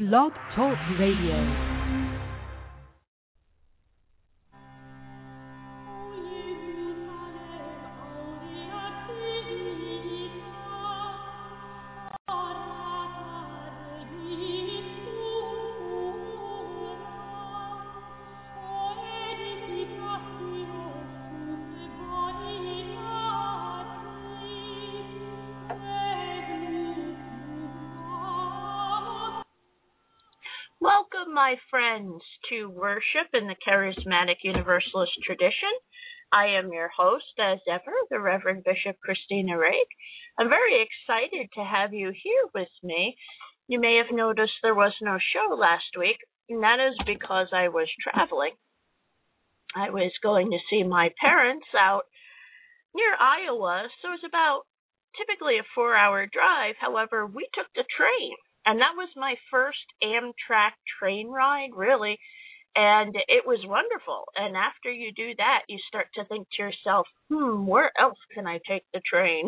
Blog Talk Radio. Welcome, my friends, to worship in the Charismatic Universalist tradition. I am your host, as ever, the Reverend Bishop Christina Rague. I'm very excited to have you here with me. You may have noticed there was no show last week, and that is because I was traveling. I was going to see my parents out near Iowa, so it was about typically a 4-hour drive. However, we took the train. And that was my first Amtrak train ride, really, and it was wonderful. And after you do that, you start to think to yourself, where else can I take the train?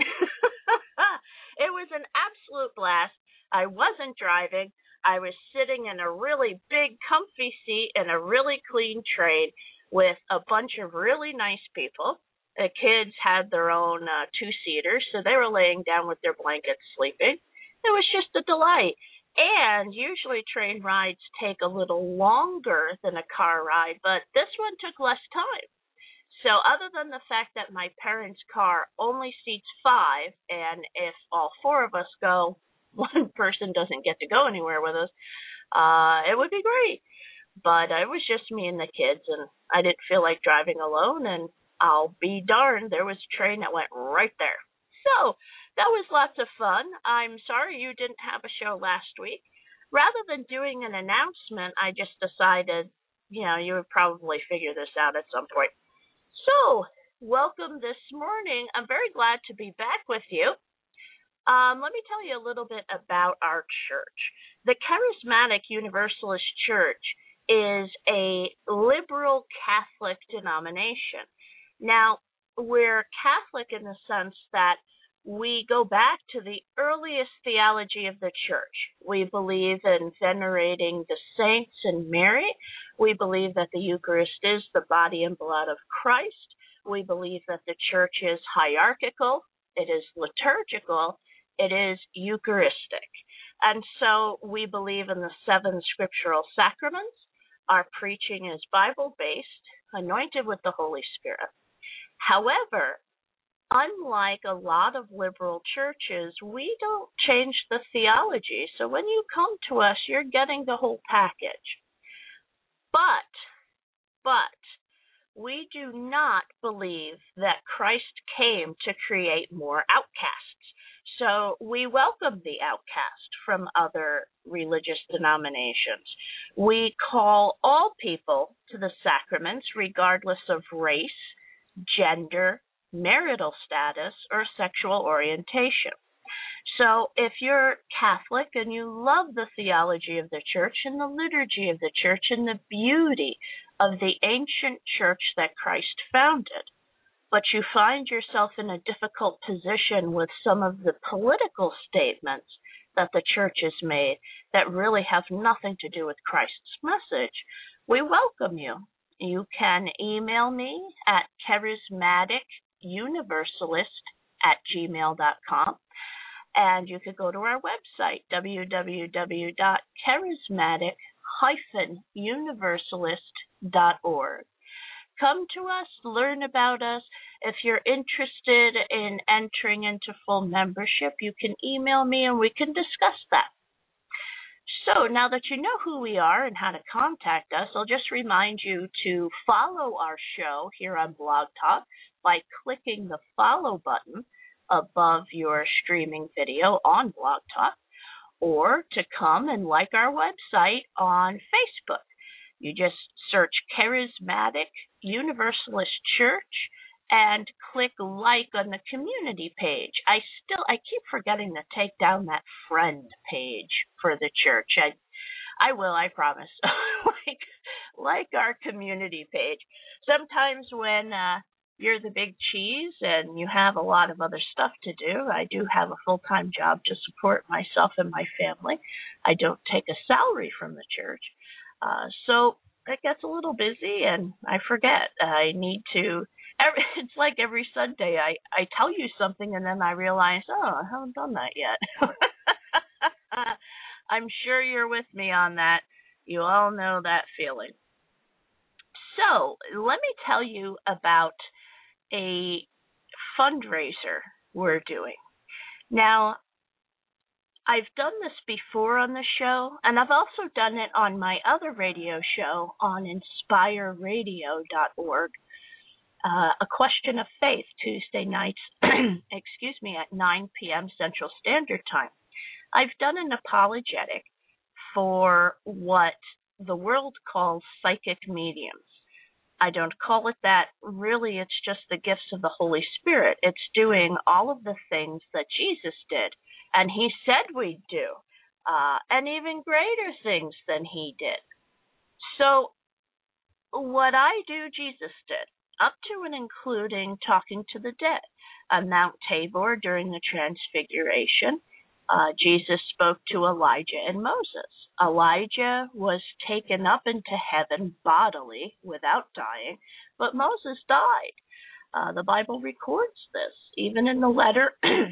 It was an absolute blast. I wasn't driving. I was sitting in a really big, comfy seat in a really clean train with a bunch of really nice people. The kids had their own two-seaters, so they were laying down with their blankets sleeping. It was just a delight. And usually train rides take a little longer than a car ride, but this one took less time. So other than the fact that my parents' car only seats 5, and if all 4 of us go, one person doesn't get to go anywhere with us, it would be great. But it was just me and the kids, and I didn't feel like driving alone, and I'll be darned, there was a train that went right there. So that was lots of fun. I'm sorry you didn't have a show last week. Rather than doing an announcement, I just decided, you would probably figure this out at some point. So, welcome this morning. I'm very glad to be back with you. Let me tell you a little bit about our church. The Charismatic Universalist Church is a liberal Catholic denomination. Now, we're Catholic in the sense that we go back to the earliest theology of the church. We believe in venerating the saints and Mary. We believe that the Eucharist is the body and blood of Christ. We believe that the church is hierarchical. It is liturgical. It is Eucharistic. And so we believe in the 7 scriptural sacraments. Our preaching is Bible-based, anointed with the Holy Spirit. However, unlike a lot of liberal churches, we don't change the theology. So when you come to us, you're getting the whole package. But we do not believe that Christ came to create more outcasts. So we welcome the outcast from other religious denominations. We call all people to the sacraments regardless of race, gender, marital status, or sexual orientation. So if you're Catholic and you love the theology of the church and the liturgy of the church and the beauty of the ancient church that Christ founded, but you find yourself in a difficult position with some of the political statements that the church has made that really have nothing to do with Christ's message, we welcome you. You can email me at charismaticuniversalist@gmail.com, and you could go to our website, www.charismatic-universalist.org. Come to us, learn about us. If you're interested in entering into full membership, you can email me and we can discuss that. So now that you know who we are and how to contact us, I'll just remind you to follow our show here on Blog Talk by clicking the follow button above your streaming video on Blog Talk, or to come and like our website on Facebook. You just search Charismatic Universalist Church and click like on the community page. I keep forgetting to take down that friend page for the church. I will, I promise. like our community page. Sometimes when you're the big cheese and you have a lot of other stuff to do, I do have a full-time job to support myself and my family. I don't take a salary from the church. So it gets a little busy and I forget. I need to, it's like every Sunday I tell you something and then I realize, oh, I haven't done that yet. I'm sure you're with me on that. You all know that feeling. So let me tell you about a fundraiser we're doing. Now, I've done this before on the show, and I've also done it on my other radio show on inspireradio.org, A Question of Faith, Tuesday nights, at 9 p.m. Central Standard Time. I've done an apologetic for what the world calls psychic mediums. I don't call it that. Really, it's just the gifts of the Holy Spirit. It's doing all of the things that Jesus did, and he said we'd do, and even greater things than he did. So what I do, Jesus did, up to and including talking to the dead. On Mount Tabor during the Transfiguration, Jesus spoke to Elijah and Moses. Elijah was taken up into heaven bodily without dying, but Moses died. The Bible records this. Even in the letter,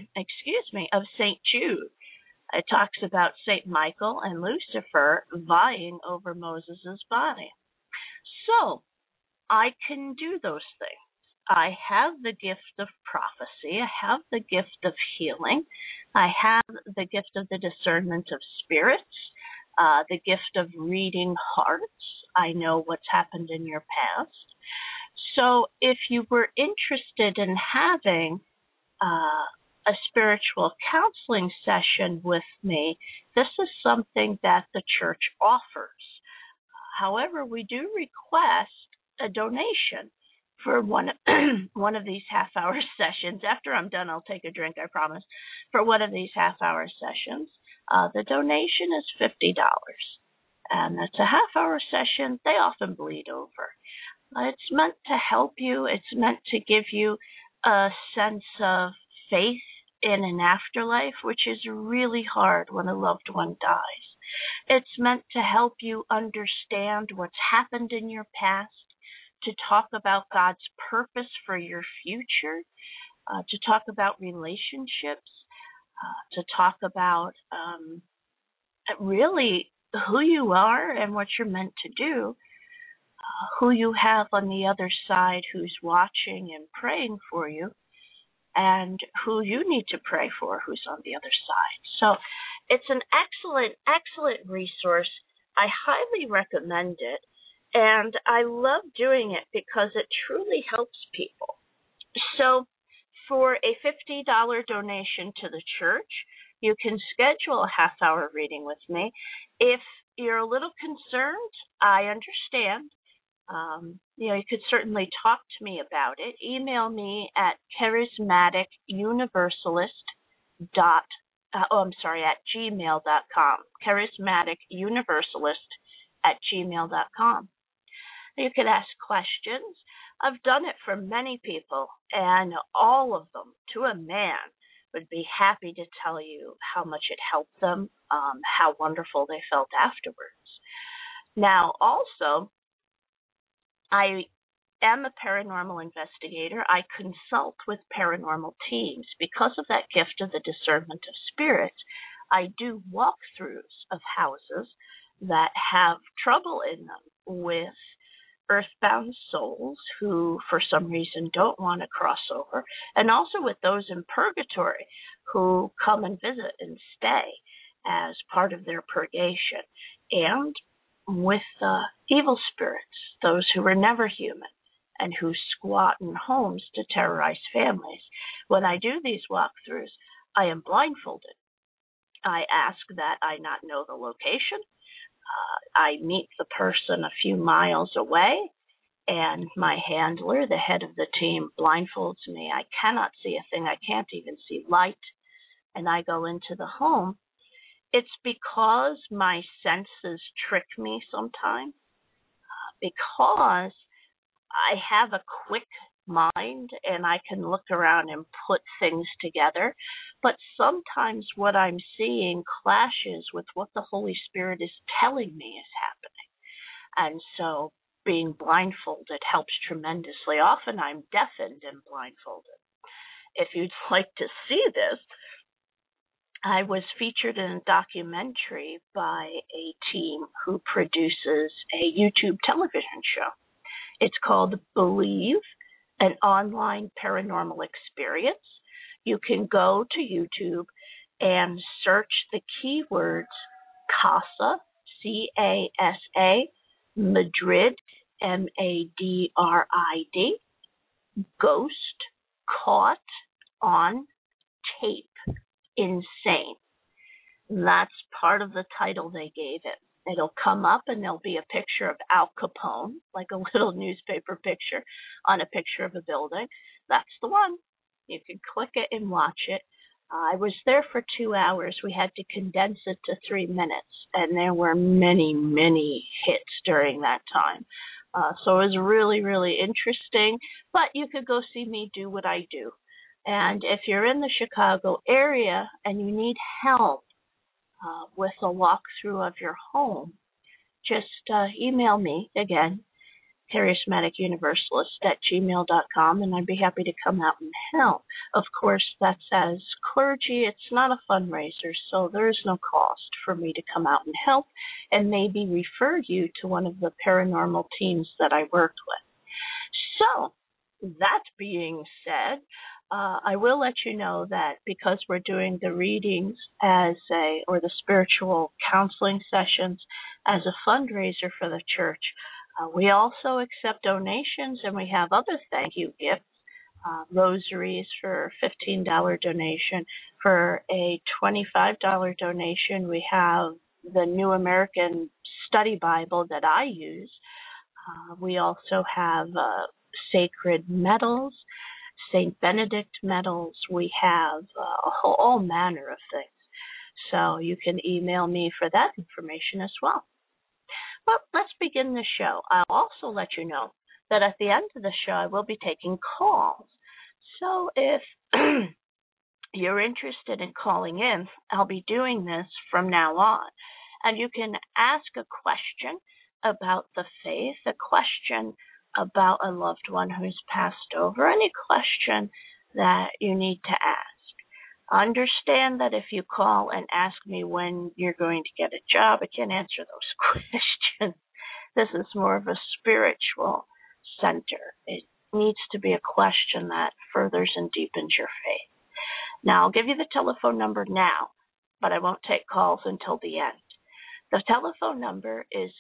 of St. Jude, it talks about St. Michael and Lucifer vying over Moses' body. So, I can do those things. I have the gift of prophecy. I have the gift of healing. I have the gift of the discernment of spirits, the gift of reading hearts. I know what's happened in your past. So if you were interested in having a spiritual counseling session with me, this is something that the church offers. However, we do request a donation for one of these half-hour sessions. After I'm done, I'll take a drink, I promise. For one of these half-hour sessions, the donation is $50. And that's a half-hour session. They often bleed over. It's meant to help you. It's meant to give you a sense of faith in an afterlife, which is really hard when a loved one dies. It's meant to help you understand what's happened in your past, to talk about God's purpose for your future, to talk about relationships, to talk about really who you are and what you're meant to do, who you have on the other side who's watching and praying for you, and who you need to pray for who's on the other side. So it's an excellent, excellent resource. I highly recommend it. And I love doing it because it truly helps people. So for a $50 donation to the church, you can schedule a half-hour reading with me. If you're a little concerned, I understand. You could certainly talk to me about it. Email me at gmail.com. charismaticuniversalist@gmail.com. You can ask questions. I've done it for many people, and all of them, to a man, would be happy to tell you how much it helped them, how wonderful they felt afterwards. Now, also, I am a paranormal investigator. I consult with paranormal teams. Because of that gift of the discernment of spirits, I do walkthroughs of houses that have trouble in them with earthbound souls who, for some reason, don't want to cross over, and also with those in purgatory who come and visit and stay as part of their purgation, and with evil spirits, those who were never human and who squat in homes to terrorize families. When I do these walkthroughs, I am blindfolded. I ask that I not know the location. I meet the person a few miles away, and my handler, the head of the team, blindfolds me. I cannot see a thing. I can't even see light. And I go into the home. It's because my senses trick me sometimes, because I have a quick mind and I can look around and put things together. But sometimes what I'm seeing clashes with what the Holy Spirit is telling me is happening. And so being blindfolded helps tremendously. Often I'm deafened and blindfolded. If you'd like to see this, I was featured in a documentary by a team who produces a YouTube television show. It's called Believe, an online paranormal experience. You can go to YouTube and search the keywords CASA, C-A-S-A, Madrid, M-A-D-R-I-D, ghost, caught on tape, insane. That's part of the title they gave it. It'll come up and there'll be a picture of Al Capone, like a little newspaper picture on a picture of a building. That's the one. You can click it and watch it. I was there for 2 hours. We had to condense it to 3 minutes, and there were many, many hits during that time. So it was really, really interesting, but you could go see me do what I do. And if you're in the Chicago area and you need help with a walkthrough of your home, just email me again, charismaticuniversalist@gmail.com, and I'd be happy to come out and help. Of course, that's as clergy. It's not a fundraiser, so there is no cost for me to come out and help and maybe refer you to one of the paranormal teams that I worked with. So, that being said, I will let you know that because we're doing the readings or the spiritual counseling sessions as a fundraiser for the church, we also accept donations, and we have other thank you gifts, rosaries for a $15 donation. For a $25 donation, we have the New American Study Bible that I use. We also have sacred medals, St. Benedict medals. We have all manner of things. So you can email me for that information as well. Well, let's begin the show. I'll also let you know that at the end of the show, I will be taking calls. So if you're interested in calling in, I'll be doing this from now on. And you can ask a question about the faith, a question about a loved one who's passed over, any question that you need to ask. Understand that if you call and ask me when you're going to get a job, I can't answer those questions. This is more of a spiritual center. It needs to be a question that furthers and deepens your faith. Now, I'll give you the telephone number now, but I won't take calls until the end. The telephone number is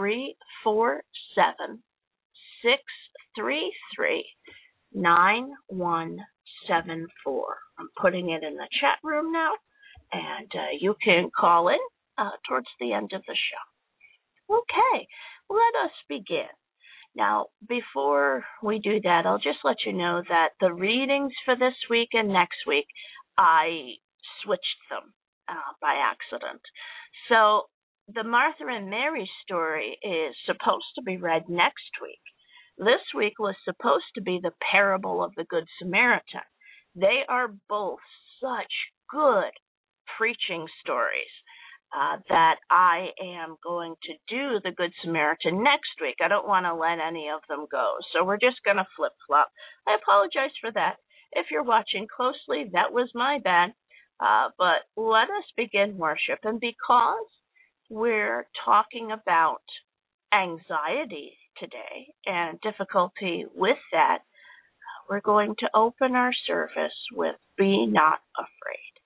347-633-9174. I'm putting it in the chat room now, and you can call in towards the end of the show. Okay, let us begin. Now, before we do that, I'll just let you know that the readings for this week and next week, I switched them by accident. So the Martha and Mary story is supposed to be read next week. This week was supposed to be the parable of the Good Samaritan. They are both such good preaching stories that I am going to do the Good Samaritan next week. I don't want to let any of them go, so we're just going to flip-flop. I apologize for that. If you're watching closely, that was my bad. But let us begin worship. And because we're talking about anxiety today and difficulty with that, we're going to open our service with Be Not Afraid.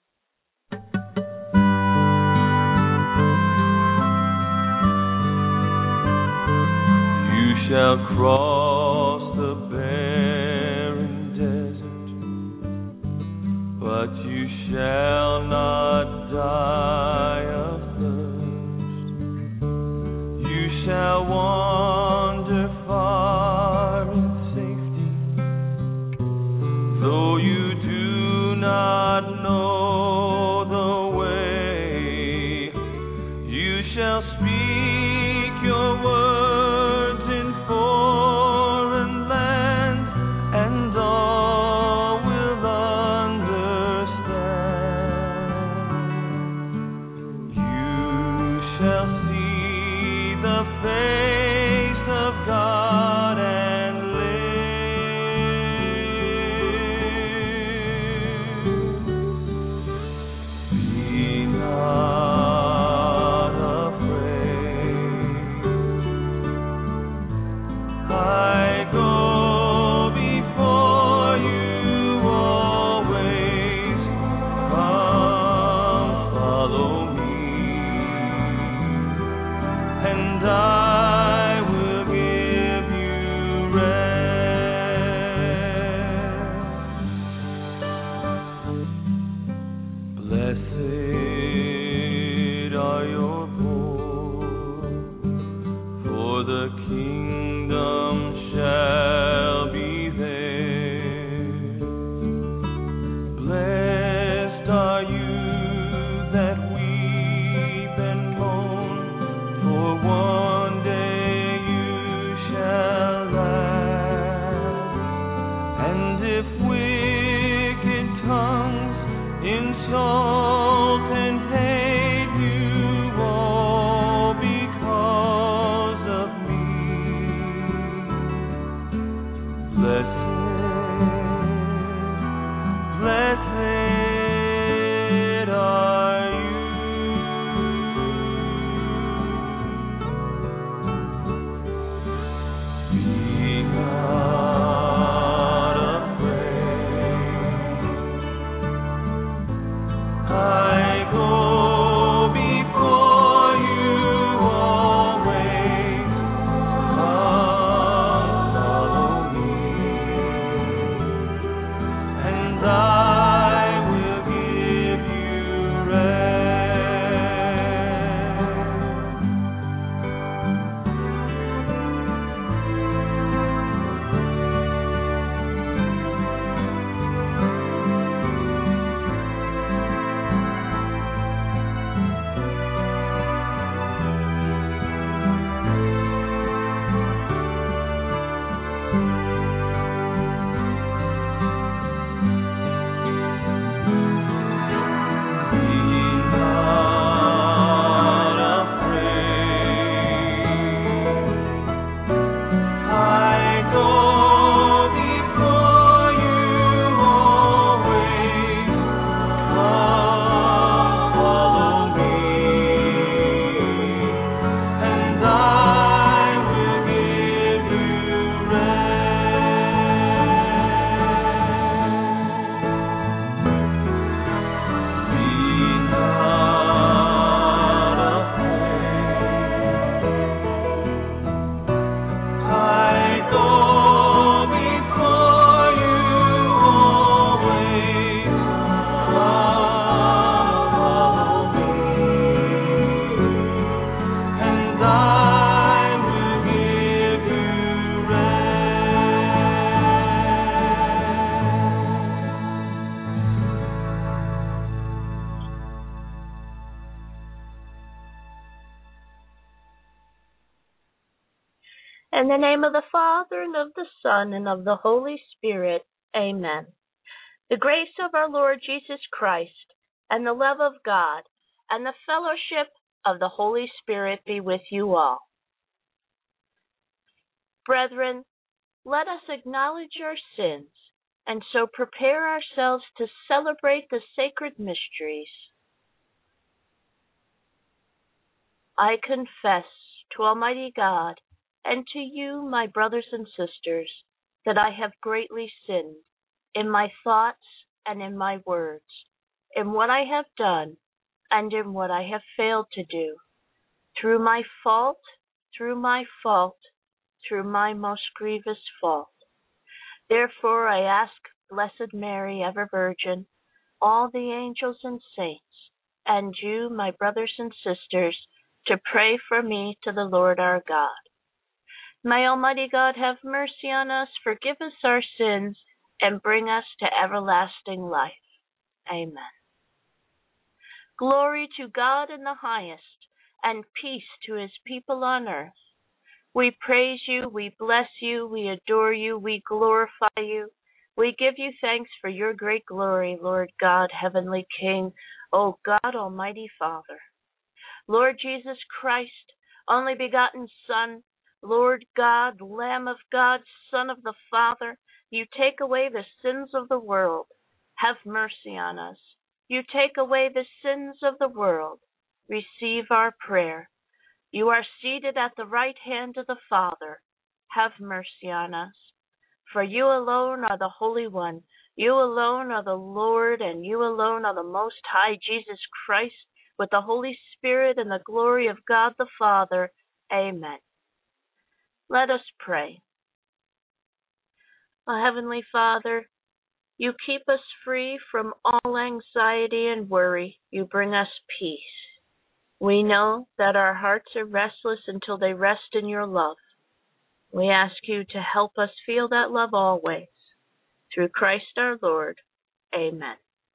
You shall cross the barren desert, but you shall not die of thirst. You shall wander far in safety, though you do not know the way. You shall speak your words in foreign lands, face of God and live. Be not afraid. I go before you always. Come, follow me, and I will give you rest. Blessed are your poor, for the kingdom shall be theirs. Blessed are you that weep and mourn, for one day you shall laugh. And if wicked tongues insult and hate you all because of me, blessed are you. Be not afraid. I go before you always. Come, follow me, and I will give you In the name of the Father, and of the Son, and of the Holy Spirit. Amen. The grace of our Lord Jesus Christ, and the love of God, and the fellowship of the Holy Spirit be with you all. Brethren, let us acknowledge our sins, and so prepare ourselves to celebrate the sacred mysteries. I confess to Almighty God and to you, my brothers and sisters, that I have greatly sinned in my thoughts and in my words, in what I have done and in what I have failed to do, through my fault, through my most grievous fault. Therefore I ask Blessed Mary, ever Virgin, all the angels and saints, and you, my brothers and sisters, to pray for me to the Lord our God. May Almighty God have mercy on us, forgive us our sins, and bring us to everlasting life. Amen. Glory to God in the highest, and peace to his people on earth. We praise you, we bless you, we adore you, we glorify you. We give you thanks for your great glory, Lord God, Heavenly King, O God, Almighty Father. Lord Jesus Christ, only begotten Son, Lord God, Lamb of God, Son of the Father, you take away the sins of the world. Have mercy on us. You take away the sins of the world. Receive our prayer. You are seated at the right hand of the Father. Have mercy on us. For you alone are the Holy One. You alone are the Lord, and you alone are the Most High, Jesus Christ, with the Holy Spirit and the glory of God the Father. Amen. Let us pray. O Heavenly Father, you keep us free from all anxiety and worry. You bring us peace. We know that our hearts are restless until they rest in your love. We ask you to help us feel that love always. Through Christ our Lord. Amen.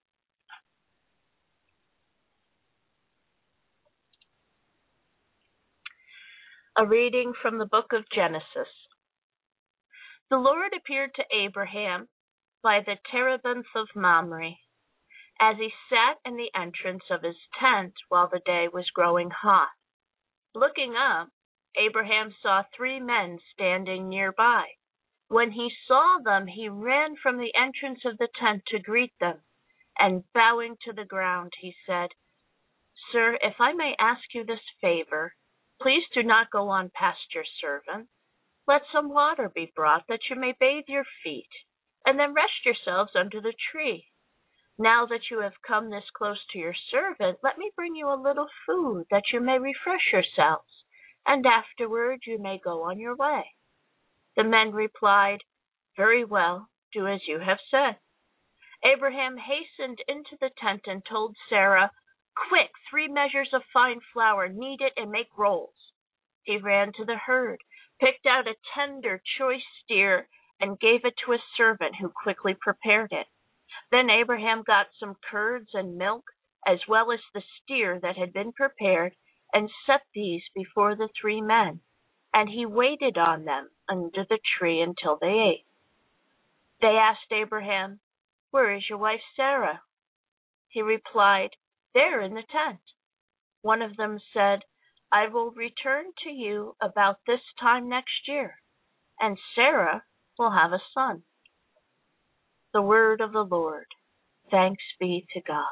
A reading from the book of Genesis. The Lord appeared to Abraham by the terebinth of Mamre, as he sat in the entrance of his tent while the day was growing hot. Looking up, Abraham saw 3 men standing nearby. When he saw them, he ran from the entrance of the tent to greet them, and bowing to the ground, he said, "Sir, if I may ask you this favor, please do not go on past your servant. Let some water be brought that you may bathe your feet, and then rest yourselves under the tree. Now that you have come this close to your servant, let me bring you a little food that you may refresh yourselves, and afterward you may go on your way." The men replied, "Very well, do as you have said." Abraham hastened into the tent and told Sarah, "Quick, 3 measures of fine flour, knead it and make rolls." He ran to the herd, picked out a tender, choice steer, and gave it to a servant who quickly prepared it. Then Abraham got some curds and milk, as well as the steer that had been prepared, and set these before the 3 men, and he waited on them under the tree until they ate. They asked Abraham, "Where is your wife Sarah?" He replied, "There in the tent." One of them said, "I will return to you about this time next year, and Sarah will have a son." The word of the Lord. Thanks be to God.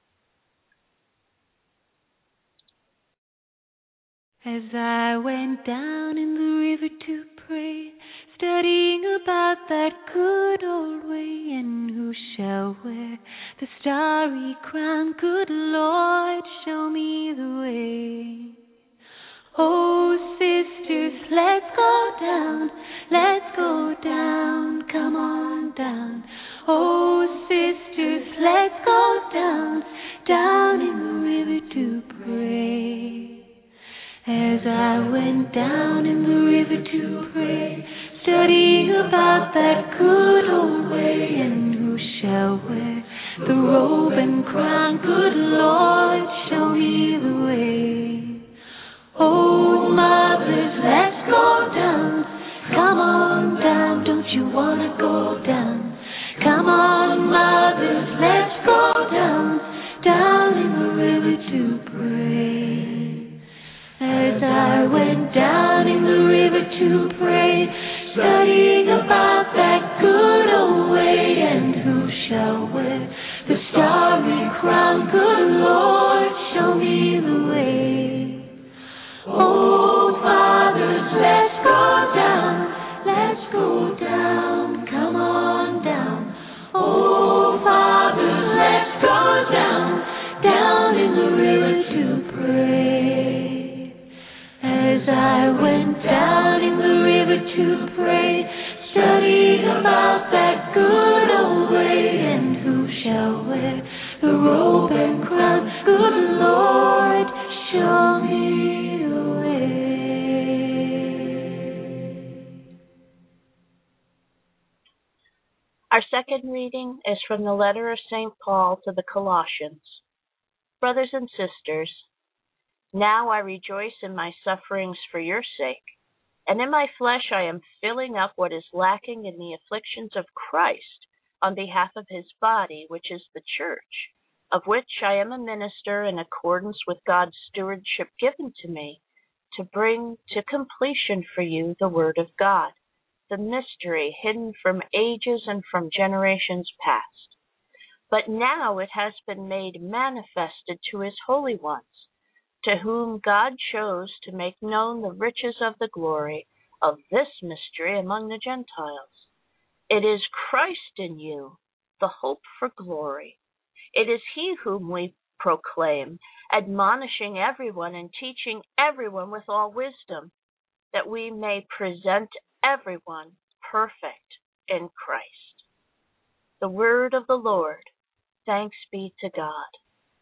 As I went down in the river to pray, studying about that good old way, and who shall wear the starry crown, good Lord, show me the way. Oh, sisters, let's go down, come on down. Oh, sisters, let's go down in the river to pray. As I went down in the river to pray, studying about that good old way, and who shall wear the robe and crown, good Lord, show me the way. Oh, mothers, let's go down, come on down, don't you wanna go down? Come on, mothers, let's go down in the river to pray. As I went down in the river to pray, studying about that good old way, and who shall wear the starry crown, good Lord, show me the way. Oh, fathers, let's go down, come on down. Oh, fathers, let's go down in the river to pray. As I went down in the river to pray, studying about that good old way, and who shall wear the robe and crown, good Lord, show me the way. Our second reading is from the letter of St. Paul to the Colossians. Brothers and sisters, now I rejoice in my sufferings for your sake, and in my flesh I am filling up what is lacking in the afflictions of Christ on behalf of his body, which is the church, of which I am a minister in accordance with God's stewardship given to me, to bring to completion for you the Word of God, the mystery hidden from ages and from generations past. But now it has been made manifested to his holy ones, to whom God chose to make known the riches of the glory of this mystery among the Gentiles. It is Christ in you, the hope for glory. It is he whom we proclaim, admonishing everyone and teaching everyone with all wisdom, that we may present everyone perfect in Christ. The word of the Lord. Thanks be to God.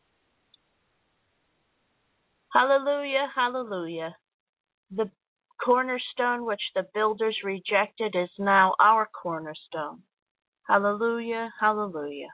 Hallelujah, hallelujah. The cornerstone which the builders rejected is now our cornerstone. Hallelujah, hallelujah.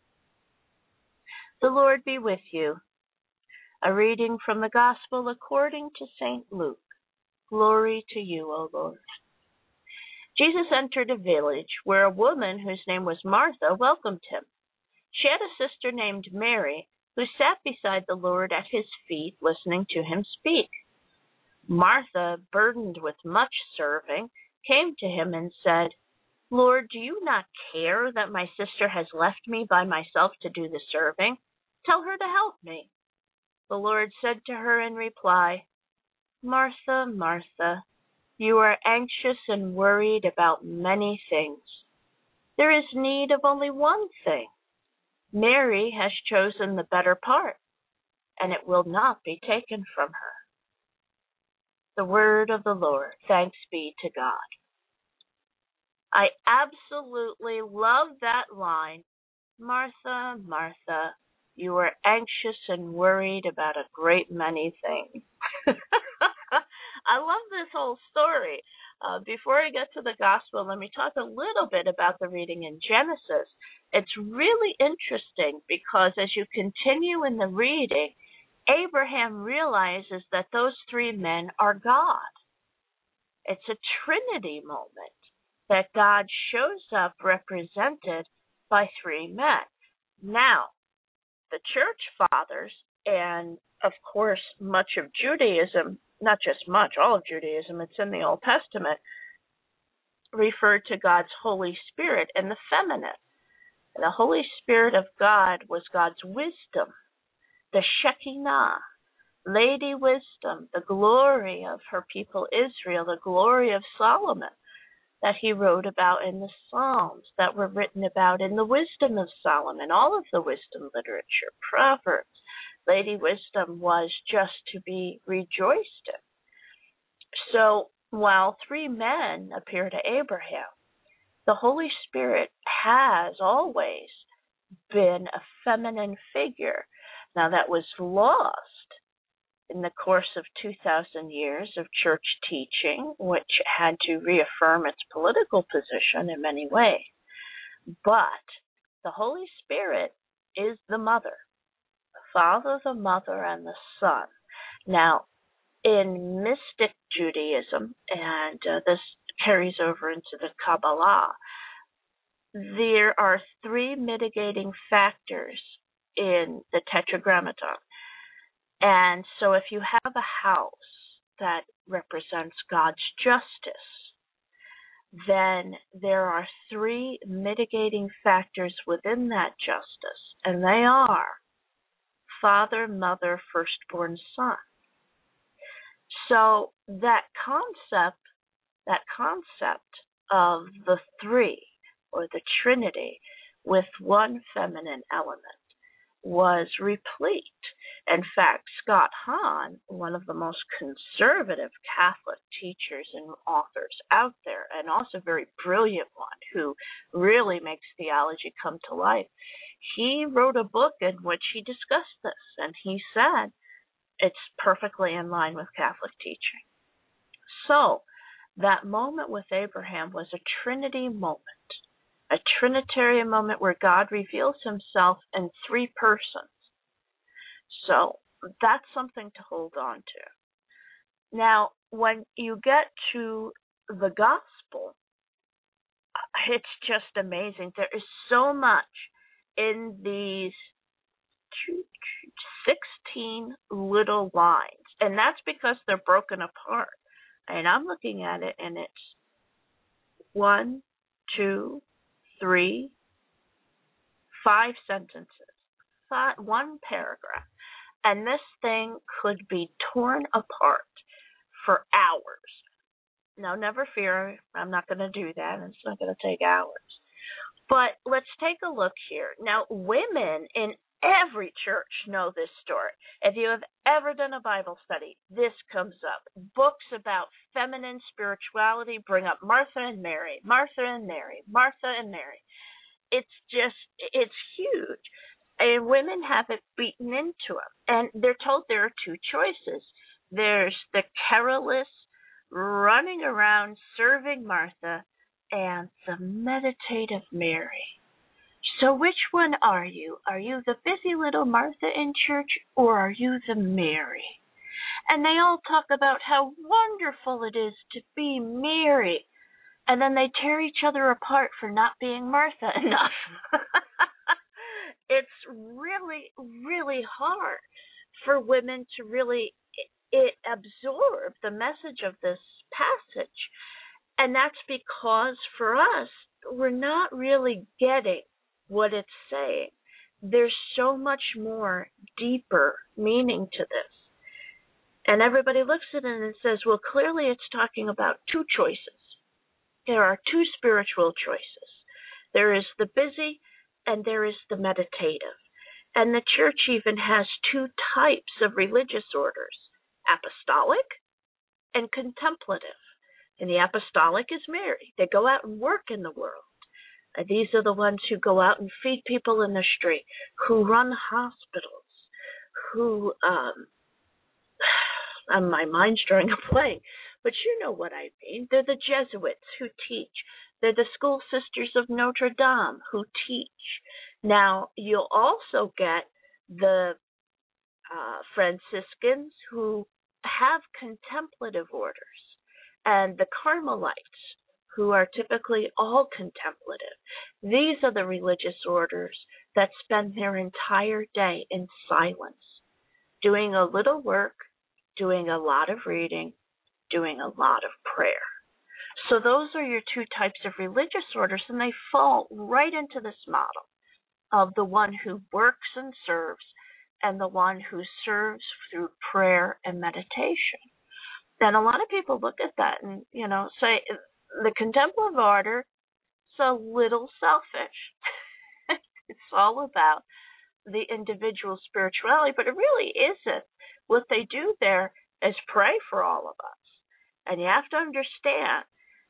The Lord be with you. A reading from the Gospel according to St. Luke. Glory to you, O Lord. Jesus entered a village where a woman whose name was Martha welcomed him. She had a sister named Mary who sat beside the Lord at his feet listening to him speak. Martha, burdened with much serving, came to him and said, Lord, do you not care that my sister has left me by myself to do the serving? Tell her to help me. The Lord said to her in reply, Martha, Martha, you are anxious and worried about many things. There is need of only one thing. Mary has chosen the better part, and it will not be taken from her. The word of the Lord. Thanks be to God. I absolutely love that line. Martha, Martha, you are anxious and worried about a great many things. I love this whole story. Before I get to the gospel, let me talk a little bit about the reading in Genesis. It's really interesting because as you continue in the reading, Abraham realizes that those three men are God. It's a Trinity moment that God shows up represented by three men. Now, the church fathers and, of course, much of Judaism, not just much, all of Judaism, it's in the Old Testament, referred to God's Holy Spirit in the feminine. The Holy Spirit of God was God's wisdom, the Shekinah, Lady Wisdom, the glory of her people Israel, the glory of Solomon that he wrote about in the Psalms, that were written about in the wisdom of Solomon, all of the wisdom literature, Proverbs. Lady Wisdom was just to be rejoiced in. So while three men appear to Abraham, the Holy Spirit has always been a feminine figure. Now that was lost in the course of 2,000 years of church teaching, which had to reaffirm its political position in many ways. But the Holy Spirit is the mother, the Father, the Mother, and the Son. Now, in mystic Judaism, and this carries over into the Kabbalah, there are three mitigating factors in the Tetragrammaton. And so if you have a house that represents God's justice, then there are three mitigating factors within that justice, and they are Father, Mother, Firstborn Son. So that concept of the three, or the Trinity, with one feminine element was replete. In fact, Scott Hahn, one of the most conservative Catholic teachers and authors out there, and also a very brilliant one who really makes theology come to life, he wrote a book in which he discussed this, and he said it's perfectly in line with Catholic teaching. So that moment with Abraham was a Trinity moment, a Trinitarian moment where God reveals himself in three persons. So that's something to hold on to. Now, when you get to the gospel, it's just amazing. There is so much in these 16 little lines. And that's because they're broken apart. And I'm looking at it, and it's 1, 2, 3, 5 sentences, one paragraph. And this thing could be torn apart for hours. Now, never fear, I'm not going to do that. It's not going to take hours. But let's take a look here. Now, women in every church know this story. If you have ever done a Bible study, this comes up. Books about feminine spirituality bring up Martha and Mary, Martha and Mary, Martha and Mary. It's huge. And women have it beaten into them. And they're told there are 2 choices. There's the careless, running around serving Martha, and the meditative Mary. So which one are you? Are you the busy little Martha in church, or are you the Mary? And they all talk about how wonderful it is to be Mary. And then they tear each other apart for not being Martha enough. It's really, really hard for women to really absorb the message of this passage. And that's because for us, we're not really getting what it's saying. There's so much more deeper meaning to this. And everybody looks at it and says, well, clearly it's talking about 2 choices. There are 2 spiritual choices. There is the busy and there is the meditative. And the church even has 2 types of religious orders, apostolic and contemplative. And the apostolic is Mary. They go out and work in the world. These are the ones who go out and feed people in the street, who run hospitals, who, my mind's drawing a blank, but you know what I mean. They're the Jesuits who teach. They're the School Sisters of Notre Dame who teach. Now, you'll also get the Franciscans who have contemplative orders, and the Carmelites, who are typically all contemplative. These are the religious orders that spend their entire day in silence, doing a little work, doing a lot of reading, doing a lot of prayer. So those are your 2 types of religious orders, and they fall right into this model of the one who works and serves and the one who serves through prayer and meditation. And a lot of people look at that and, say the contemplative order is a little selfish. It's all about the individual spirituality, but it really isn't. What they do there is pray for all of us. And you have to understand,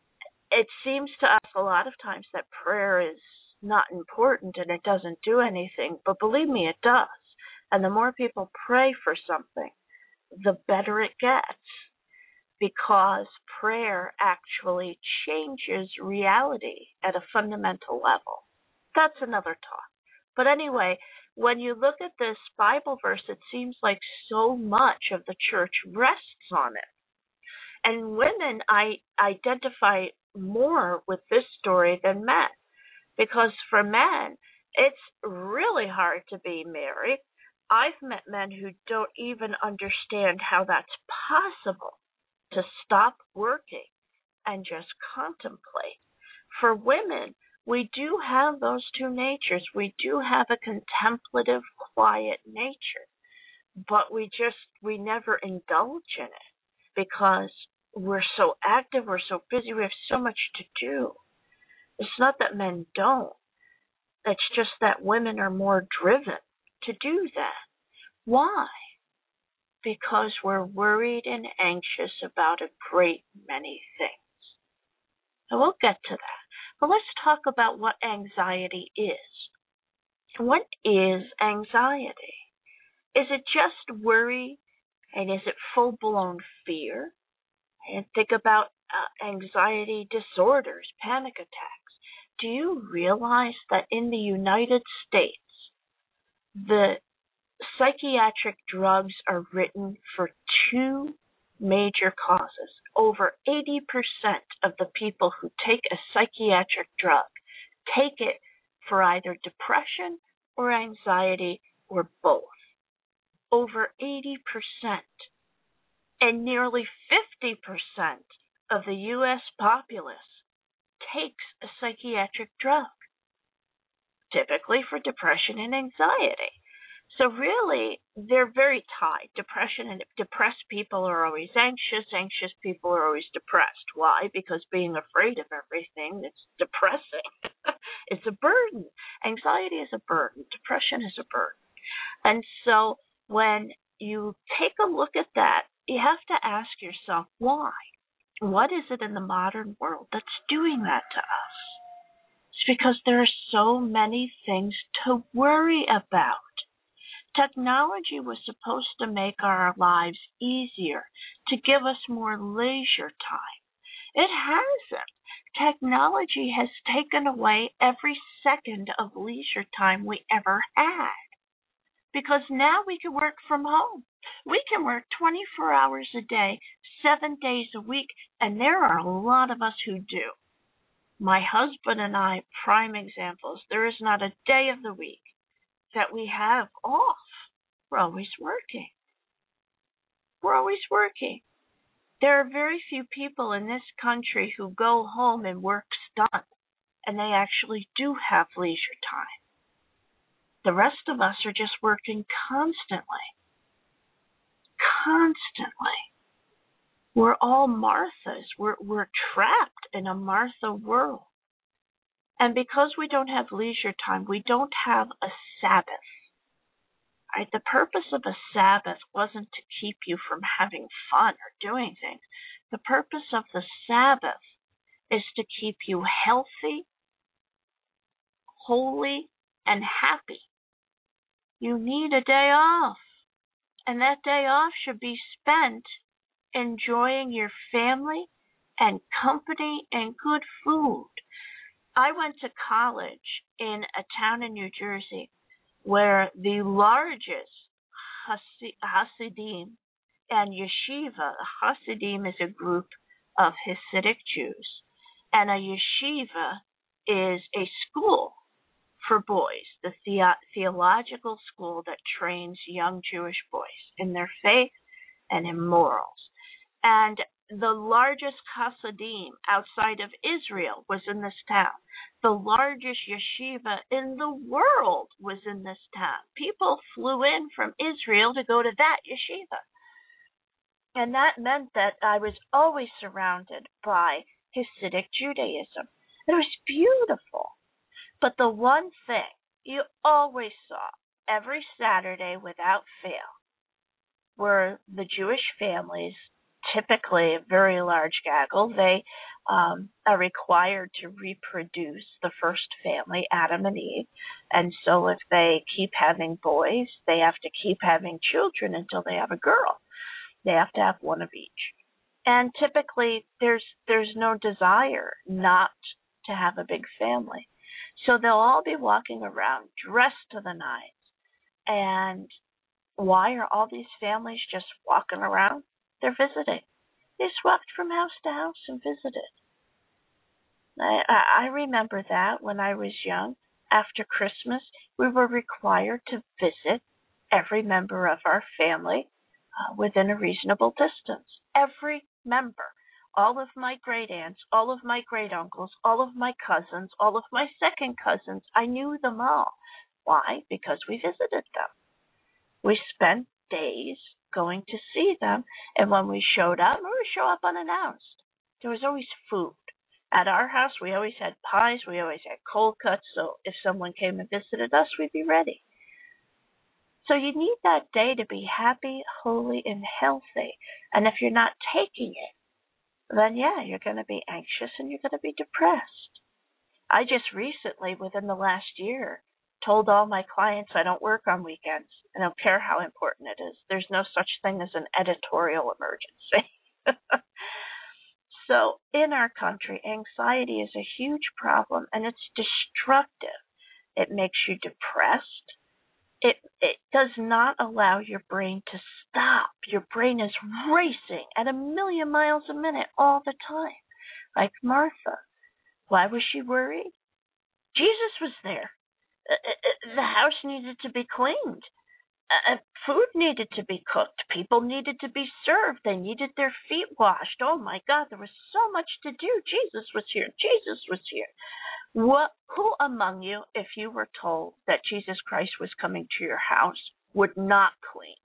it seems to us a lot of times that prayer is not important and it doesn't do anything, but believe me, it does. And the more people pray for something, the better it gets, because prayer actually changes reality at a fundamental level. That's another talk. But anyway, when you look at this Bible verse, it seems like so much of the church rests on it. And women, I identify more with this story than men, because for men, it's really hard to be Mary. I've met men who don't even understand how that's possible, to stop working and just contemplate. For women, we do have those 2 natures. We do have a contemplative, quiet nature, but we never indulge in it because we're so active, we're so busy, we have so much to do. It's not that men don't. It's just that women are more driven to do that. Why? Because we're worried and anxious about a great many things. And we'll get to that. But let's talk about what anxiety is. What is anxiety? Is it just worry? And is it full-blown fear? And think about anxiety disorders, panic attacks. Do you realize that in the United States, the psychiatric drugs are written for 2 major causes? Over 80% of the people who take a psychiatric drug take it for either depression or anxiety or both. Over 80%. And nearly 50% of the U.S. populace takes a psychiatric drug, typically for depression and anxiety. So really, they're very tied. Depression and depressed people are always anxious. Anxious people are always depressed. Why? Because being afraid of everything is depressing. It's a burden. Anxiety is a burden. Depression is a burden. And so when you take a look at that, you have to ask yourself, why? What is it in the modern world that's doing that to us? It's because there are so many things to worry about. Technology was supposed to make our lives easier, to give us more leisure time. It hasn't. Technology has taken away every second of leisure time we ever had. Because now we can work from home. We can work 24 hours a day, 7 days a week, and there are a lot of us who do. My husband and I, prime examples. There is not a day of the week that we have off. We're always working. We're always working. There are very few people in this country who go home and work's done, and they actually do have leisure time. The rest of us are just working constantly. Constantly. We're all Marthas. We're trapped in a Martha world. And because we don't have leisure time, we don't have a Sabbath. Right? The purpose of a Sabbath wasn't to keep you from having fun or doing things. The purpose of the Sabbath is to keep you healthy, holy, and happy. You need a day off. And that day off should be spent enjoying your family and company and good food. I went to college in a town in New Jersey where the largest Hasidim and yeshiva, Hasidim is a group of Hasidic Jews, and a yeshiva is a school for boys, the theological school that trains young Jewish boys in their faith and in morals. And the largest Hasidim outside of Israel was in this town. The largest yeshiva in the world was in this town. People flew in from Israel to go to that yeshiva. And that meant that I was always surrounded by Hasidic Judaism. It was beautiful. But the one thing you always saw every Saturday without fail were the Jewish families, typically a very large gaggle. They are required to reproduce the first family, Adam and Eve. And so if they keep having boys, they have to keep having children until they have a girl. They have to have one of each. And typically there's no desire not to have a big family. So they'll all be walking around dressed to the nines. And why are all these families just walking around? They're visiting. They swept from house to house and visited. I remember that when I was young. After Christmas, we were required to visit every member of our family within a reasonable distance. Every member. All of my great aunts, all of my great uncles, all of my cousins, all of my second cousins, I knew them all. Why? Because we visited them. We spent days going to see them, and when we showed up, we would show up unannounced. There was always food. At our house, we always had pies, we always had cold cuts, so if someone came and visited us, we'd be ready. So you need that day to be happy, holy, and healthy. And if you're not taking it, then yeah, you're going to be anxious and you're going to be depressed. I just recently, within the last year, told all my clients I don't work on weekends. I don't care how important it is. There's no such thing as an editorial emergency. So in our country, anxiety is a huge problem and it's destructive. It makes you depressed. It does not allow your brain to stop. Your brain is racing at 1,000,000 miles a minute all the time. Like Martha. Why was she worried? Jesus was there. The house needed to be cleaned. Food needed to be cooked. People needed to be served. They needed their feet washed. Oh my God, there was so much to do. Jesus was here. Jesus was here. Who among you, if you were told that Jesus Christ was coming to your house, would not clean?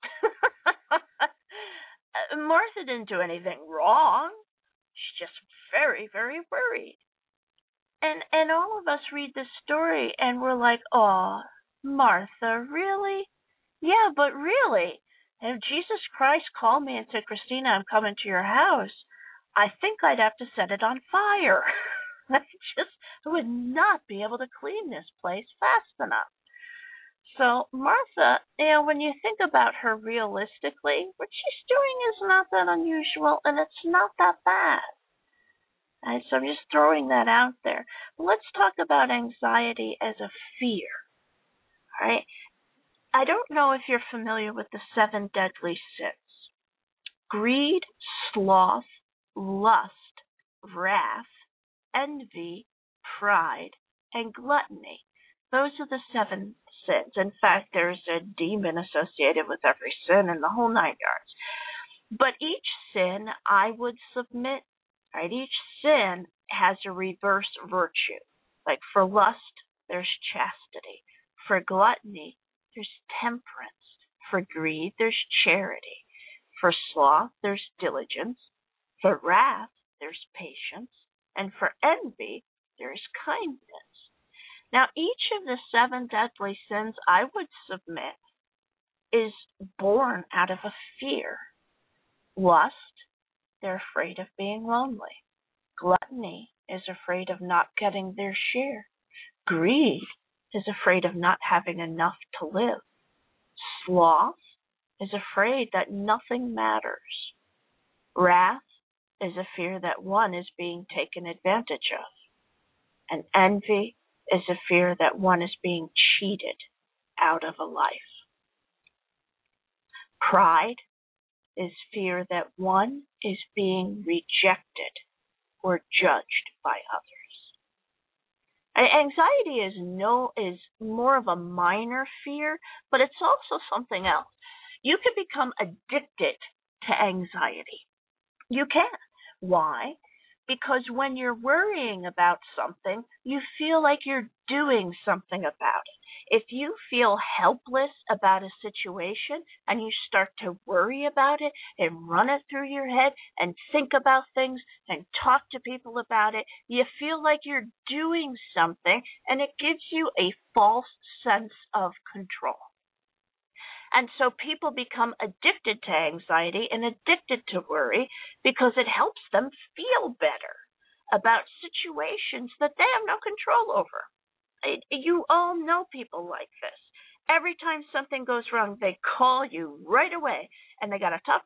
Martha didn't do anything wrong. She's just very, very worried. And all of us read this story and we're like, oh, Martha, really? Yeah, but really, if Jesus Christ called me and said, Christina, I'm coming to your house, I think I'd have to set it on fire. I would not be able to clean this place fast enough. So Martha, when you think about her realistically, what she's doing is not that unusual and it's not that bad. And so I'm just throwing that out there. Let's talk about anxiety as a fear. All right. I don't know if you're familiar with the 7 deadly sins. Greed, sloth, lust, wrath, envy, pride, and gluttony. Those are the 7 sins. In fact, there's a demon associated with every sin in the whole 9 yards. But each sin, I would submit, right? Each sin has a reverse virtue. Like for lust, there's chastity. For gluttony, there's temperance. For greed, there's charity. For sloth, there's diligence. For wrath, there's patience. And for envy, there's kindness. Now, each of the 7 deadly sins, I would submit, is born out of a fear. Lust, they're afraid of being lonely. Gluttony is afraid of not getting their share. Greed is afraid of not having enough to live. Sloth is afraid that nothing matters. Wrath is a fear that one is being taken advantage of. And envy is a fear that one is being cheated out of a life. Pride is fear that one is being rejected or judged by others. Anxiety is more of a minor fear, but it's also something else. You can become addicted to anxiety. You can. Why? Because when you're worrying about something, you feel like you're doing something about it. If you feel helpless about a situation and you start to worry about it and run it through your head and think about things and talk to people about it, you feel like you're doing something and it gives you a false sense of control. And so people become addicted to anxiety and addicted to worry because it helps them feel better about situations that they have no control over. You all know people like this. Every time something goes wrong, they call you right away and they got to talk.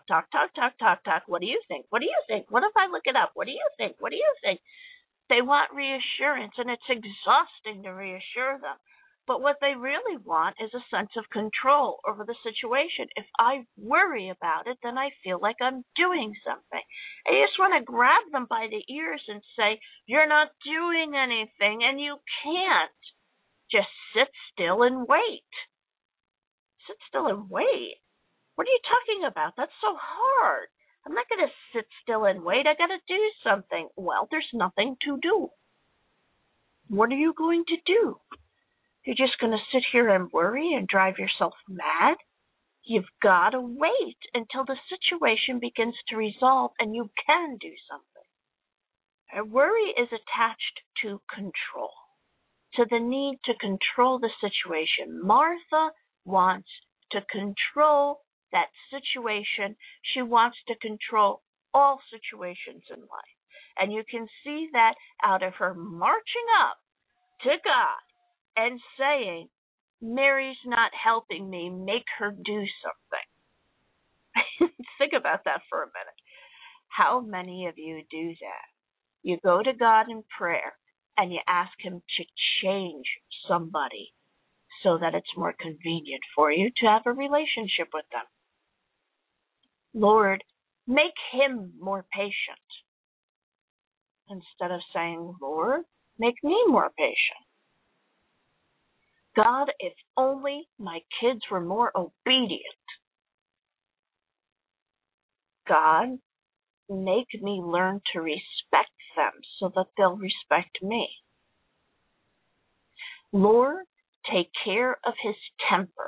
What do you think? What do you think? What if I look it up? What do you think? What do you think? They want reassurance and it's exhausting to reassure them. But what they really want is a sense of control over the situation. If I worry about it, then I feel like I'm doing something. I just want to grab them by the ears and say, you're not doing anything and you can't. Just sit still and wait. Sit still and wait? What are you talking about? That's so hard. I'm not going to sit still and wait. I got to do something. Well, there's nothing to do. What are you going to do? You're just going to sit here and worry and drive yourself mad? You've got to wait until the situation begins to resolve and you can do something. Worry is attached to control, to the need to control the situation. Martha wants to control that situation. She wants to control all situations in life. And you can see that out of her marching up to God and saying, Mary's not helping me, make her do something. Think about that for a minute. How many of you do that? You go to God in prayer and you ask Him to change somebody so that it's more convenient for you to have a relationship with them. Lord, make him more patient. Instead of saying, Lord, make me more patient. God, if only my kids were more obedient. God, make me learn to respect them so that they'll respect me. Lord, take care of his temper.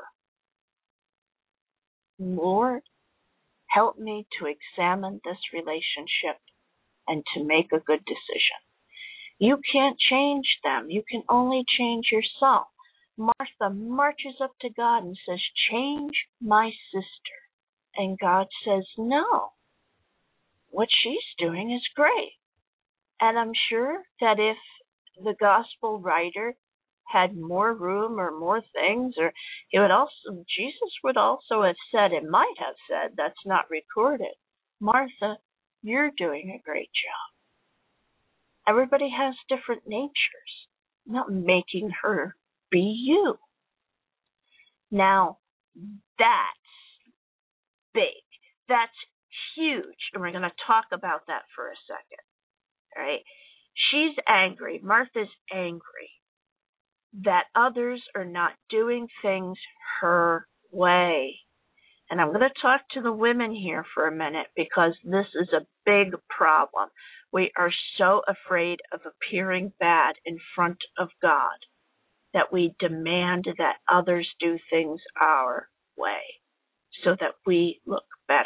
Lord, help me to examine this relationship and to make a good decision. You can't change them. You can only change yourself. Martha marches up to God and says, change my sister. And God says, no. What she's doing is great. And I'm sure that if the gospel writer had more room or more things, or Jesus would also have said, it might have said, that's not recorded, Martha, you're doing a great job. Everybody has different natures. I'm not making her be you. Now, that's big. That's huge. And we're going to talk about that for a second. All right? She's angry. Martha's angry that others are not doing things her way. And I'm going to talk to the women here for a minute because this is a big problem. We are so afraid of appearing bad in front of God that we demand that others do things our way so that we look better.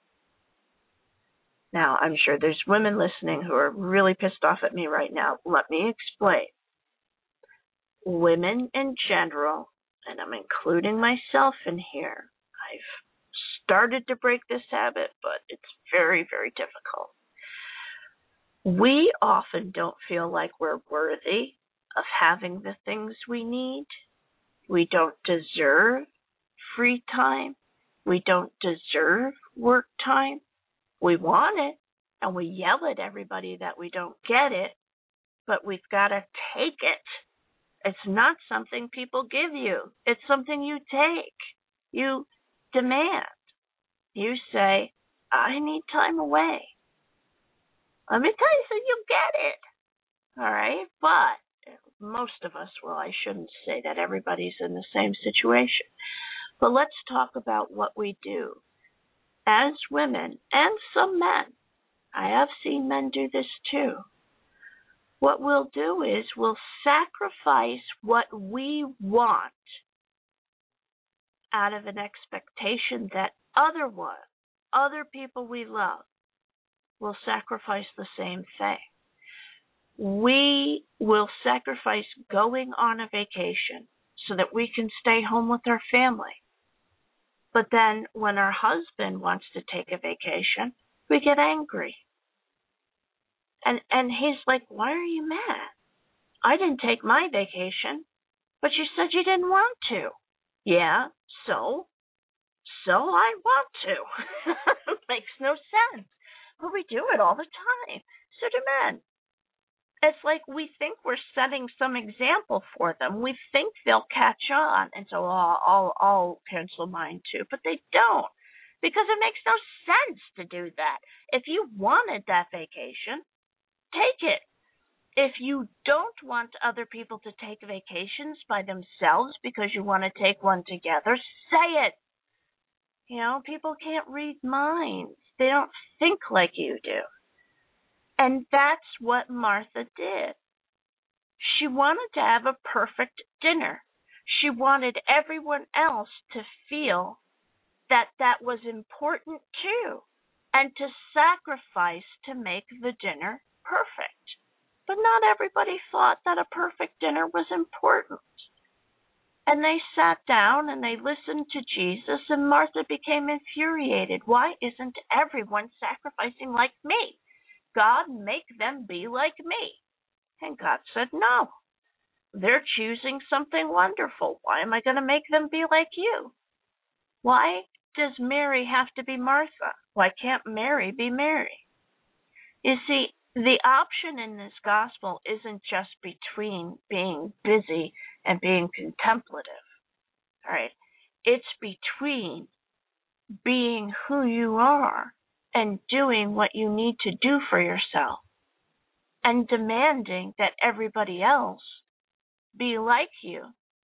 Now, I'm sure there's women listening who are really pissed off at me right now. Let me explain. Women in general, and I'm including myself in here, I've started to break this habit, but it's very, very difficult. We often don't feel like we're worthy of having the things we need. We don't deserve free time. We don't deserve work time. We want it, and we yell at everybody that we don't get it, but we've got to take it. It's not something people give you. It's something you take. You demand. You say, I need time away. Let me tell you so you get it. All right? But most of us, well, I shouldn't say that everybody's in the same situation. But let's talk about what we do. As women, and some men, I have seen men do this too. What we'll do is we'll sacrifice what we want out of an expectation that other people we love will sacrifice the same thing. We will sacrifice going on a vacation so that we can stay home with our family. But then when our husband wants to take a vacation, we get angry. And he's like, why are you mad? I didn't take my vacation, but you said you didn't want to. Yeah, so I want to. It makes no sense. But we do it all the time. So do men. It's like we think we're setting some example for them. We think they'll catch on. And so I'll cancel mine too. But they don't. Because it makes no sense to do that. If you wanted that vacation, take it. If you don't want other people to take vacations by themselves because you want to take one together, say it. You know, people can't read minds. They don't think like you do. And that's what Martha did. She wanted to have a perfect dinner. She wanted everyone else to feel that that was important too, and to sacrifice to make the dinner perfect. But not everybody thought that a perfect dinner was important. And they sat down and they listened to Jesus, and Martha became infuriated. Why isn't everyone sacrificing like me? God, make them be like me. And God said, no. They're choosing something wonderful. Why am I going to make them be like you? Why does Mary have to be Martha? Why can't Mary be Mary? You see, the option in this gospel isn't just between being busy and being contemplative. All right? It's between being who you are and doing what you need to do for yourself and demanding that everybody else be like you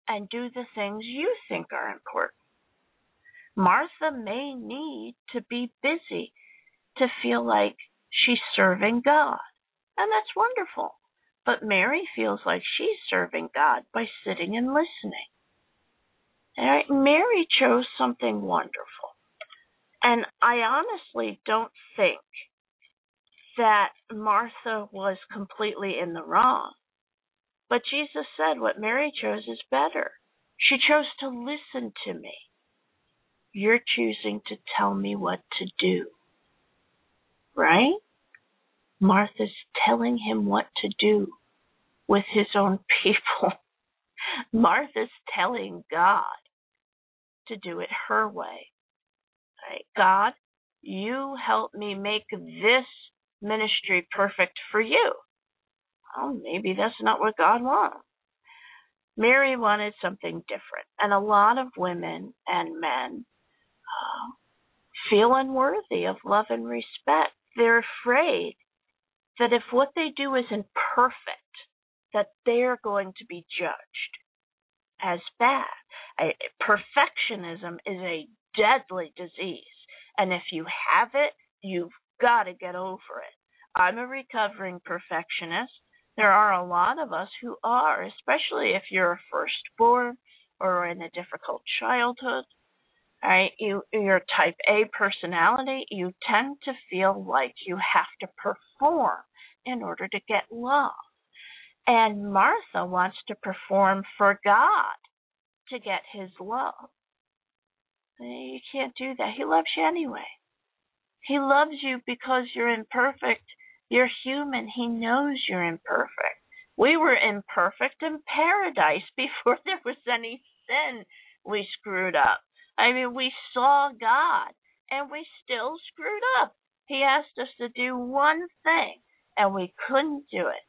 and do the things you think are important. Martha may need to be busy to feel like she's serving God, and that's wonderful. But Mary feels like she's serving God by sitting and listening. All right? Mary chose something wonderful. And I honestly don't think that Martha was completely in the wrong. But Jesus said what Mary chose is better. She chose to listen to me. You're choosing to tell me what to do. Right? Martha's telling him what to do with his own people. Martha's telling God to do it her way. Right? God, you help me make this ministry perfect for you. Oh, maybe that's not what God wants. Mary wanted something different. And a lot of women and men feel unworthy of love and respect. They're afraid that if what they do isn't perfect, that they're going to be judged as bad. Perfectionism is a deadly disease. And if you have it, you've got to get over it. I'm a recovering perfectionist. There are a lot of us who are, especially if you're a firstborn or in a difficult childhood. Right? You're type A personality. You tend to feel like you have to perform in order to get love. And Martha wants to perform for God to get his love. You can't do that. He loves you anyway. He loves you because you're imperfect. You're human. He knows you're imperfect. We were imperfect in paradise before there was any sin we screwed up. I mean, we saw God, and we still screwed up. He asked us to do one thing, and we couldn't do it.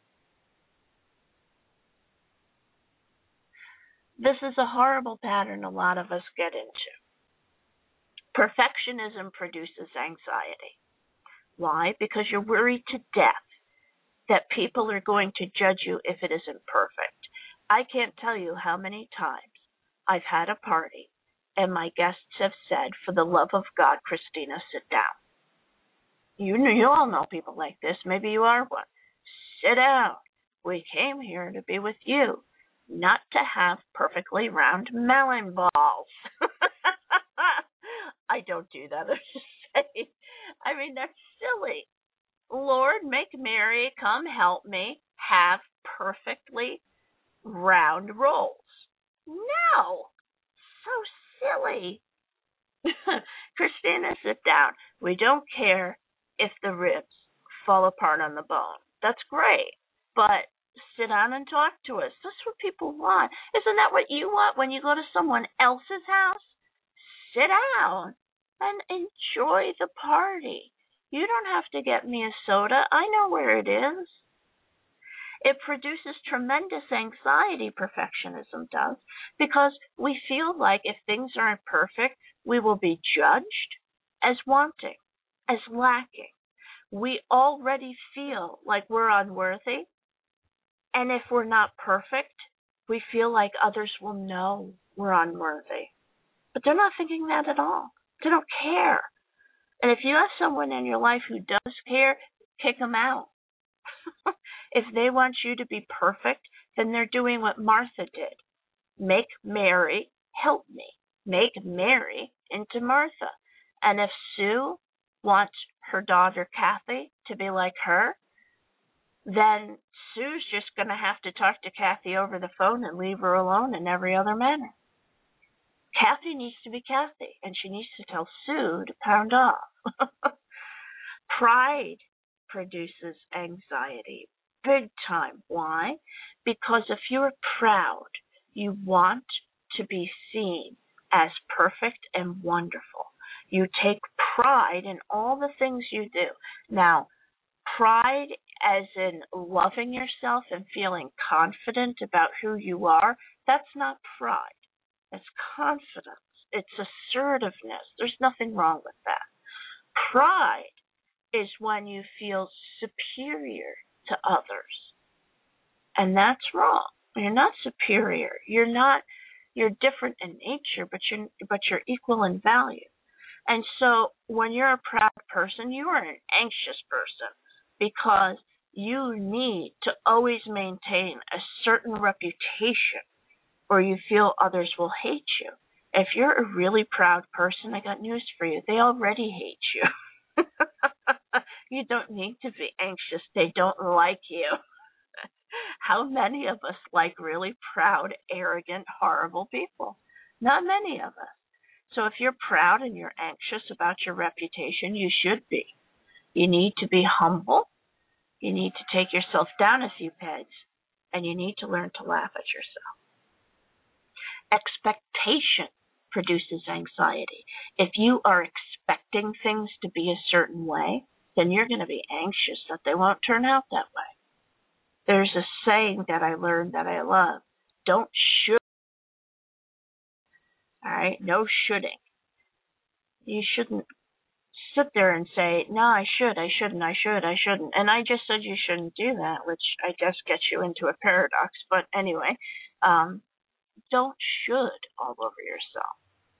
This is a horrible pattern a lot of us get into. Perfectionism produces anxiety. Why? Because you're worried to death that people are going to judge you if it isn't perfect. I can't tell you how many times I've had a party and my guests have said, for the love of God, Christina, sit down. You all know people like this. Maybe you are one. Sit down. We came here to be with you, not to have perfectly round melon balls. I don't do that. I'm just saying. I mean, that's silly. Lord, make Mary come help me have perfectly round rolls. No. So silly. Christina, sit down. We don't care if the ribs fall apart on the bone. That's great. But sit down and talk to us. That's what people want. Isn't that what you want when you go to someone else's house? Sit down and enjoy the party. You don't have to get me a soda. I know where it is. It produces tremendous anxiety, perfectionism does, because we feel like if things aren't perfect, we will be judged as wanting, as lacking. We already feel like we're unworthy, and if we're not perfect, we feel like others will know we're unworthy. But they're not thinking that at all. They don't care. And if you have someone in your life who does care, kick them out. If they want you to be perfect, then they're doing what Martha did. Make Mary help me. Make Mary into Martha. And if Sue wants her daughter Kathy to be like her, then Sue's just going to have to talk to Kathy over the phone and leave her alone in every other manner. Kathy needs to be Kathy, and she needs to tell Sue to pound off. Pride produces anxiety, big time. Why? Because if you're proud, you want to be seen as perfect and wonderful. You take pride in all the things you do. Now, pride as in loving yourself and feeling confident about who you are, that's not pride. It's confidence. It's assertiveness. There's nothing wrong with that. Pride is when you feel superior to others. And that's wrong. You're not superior. You're different in nature, but you're equal in value. And so when you're a proud person, you are an anxious person because you need to always maintain a certain reputation or you feel others will hate you. If you're a really proud person, I got news for you. They already hate you. You don't need to be anxious. They don't like you. How many of us like really proud, arrogant, horrible people? Not many of us. So if you're proud and you're anxious about your reputation, you should be. You need to be humble. You need to take yourself down a few pegs, and you need to learn to laugh at yourself. Expectation produces anxiety. If you are expecting things to be a certain way, then you're going to be anxious that they won't turn out that way. There's a saying that I learned that I love. Don't should. All right? No shoulding. You shouldn't sit there and say, no, I shouldn't. And I just said you shouldn't do that, which I guess gets you into a paradox. But anyway, don't should all over yourself.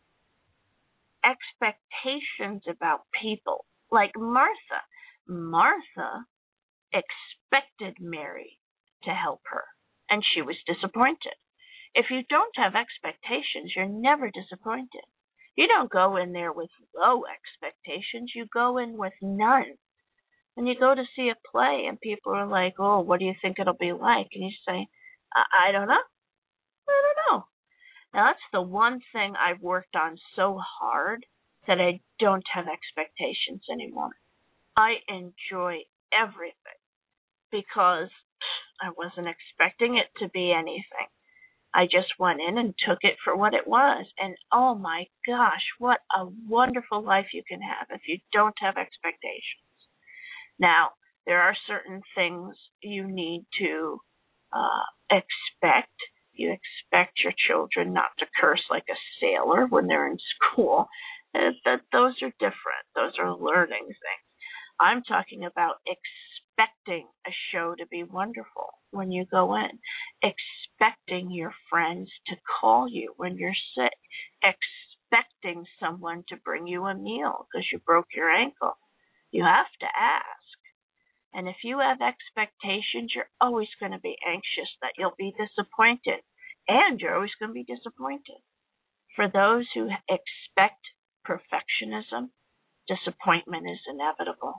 Expectations about people. Like Martha. Martha expected Mary to help her, and she was disappointed. If you don't have expectations, you're never disappointed. You don't go in there with low expectations. You go in with none. When you go to see a play and people are like, oh, what do you think it'll be like? And you say, I don't know. I don't know. Now, that's the one thing I've worked on so hard that I don't have expectations anymore. I enjoy everything because I wasn't expecting it to be anything. I just went in and took it for what it was. And oh my gosh, what a wonderful life you can have if you don't have expectations. Now, there are certain things you need to expect. You expect your children not to curse like a sailor when they're in school. Those are different. Those are learning things. I'm talking about expecting a show to be wonderful when you go in. Expecting your friends to call you when you're sick. Expecting someone to bring you a meal because you broke your ankle. You have to ask. And if you have expectations, you're always going to be anxious that you'll be disappointed. And you're always going to be disappointed. For those who expect perfectionism, disappointment is inevitable.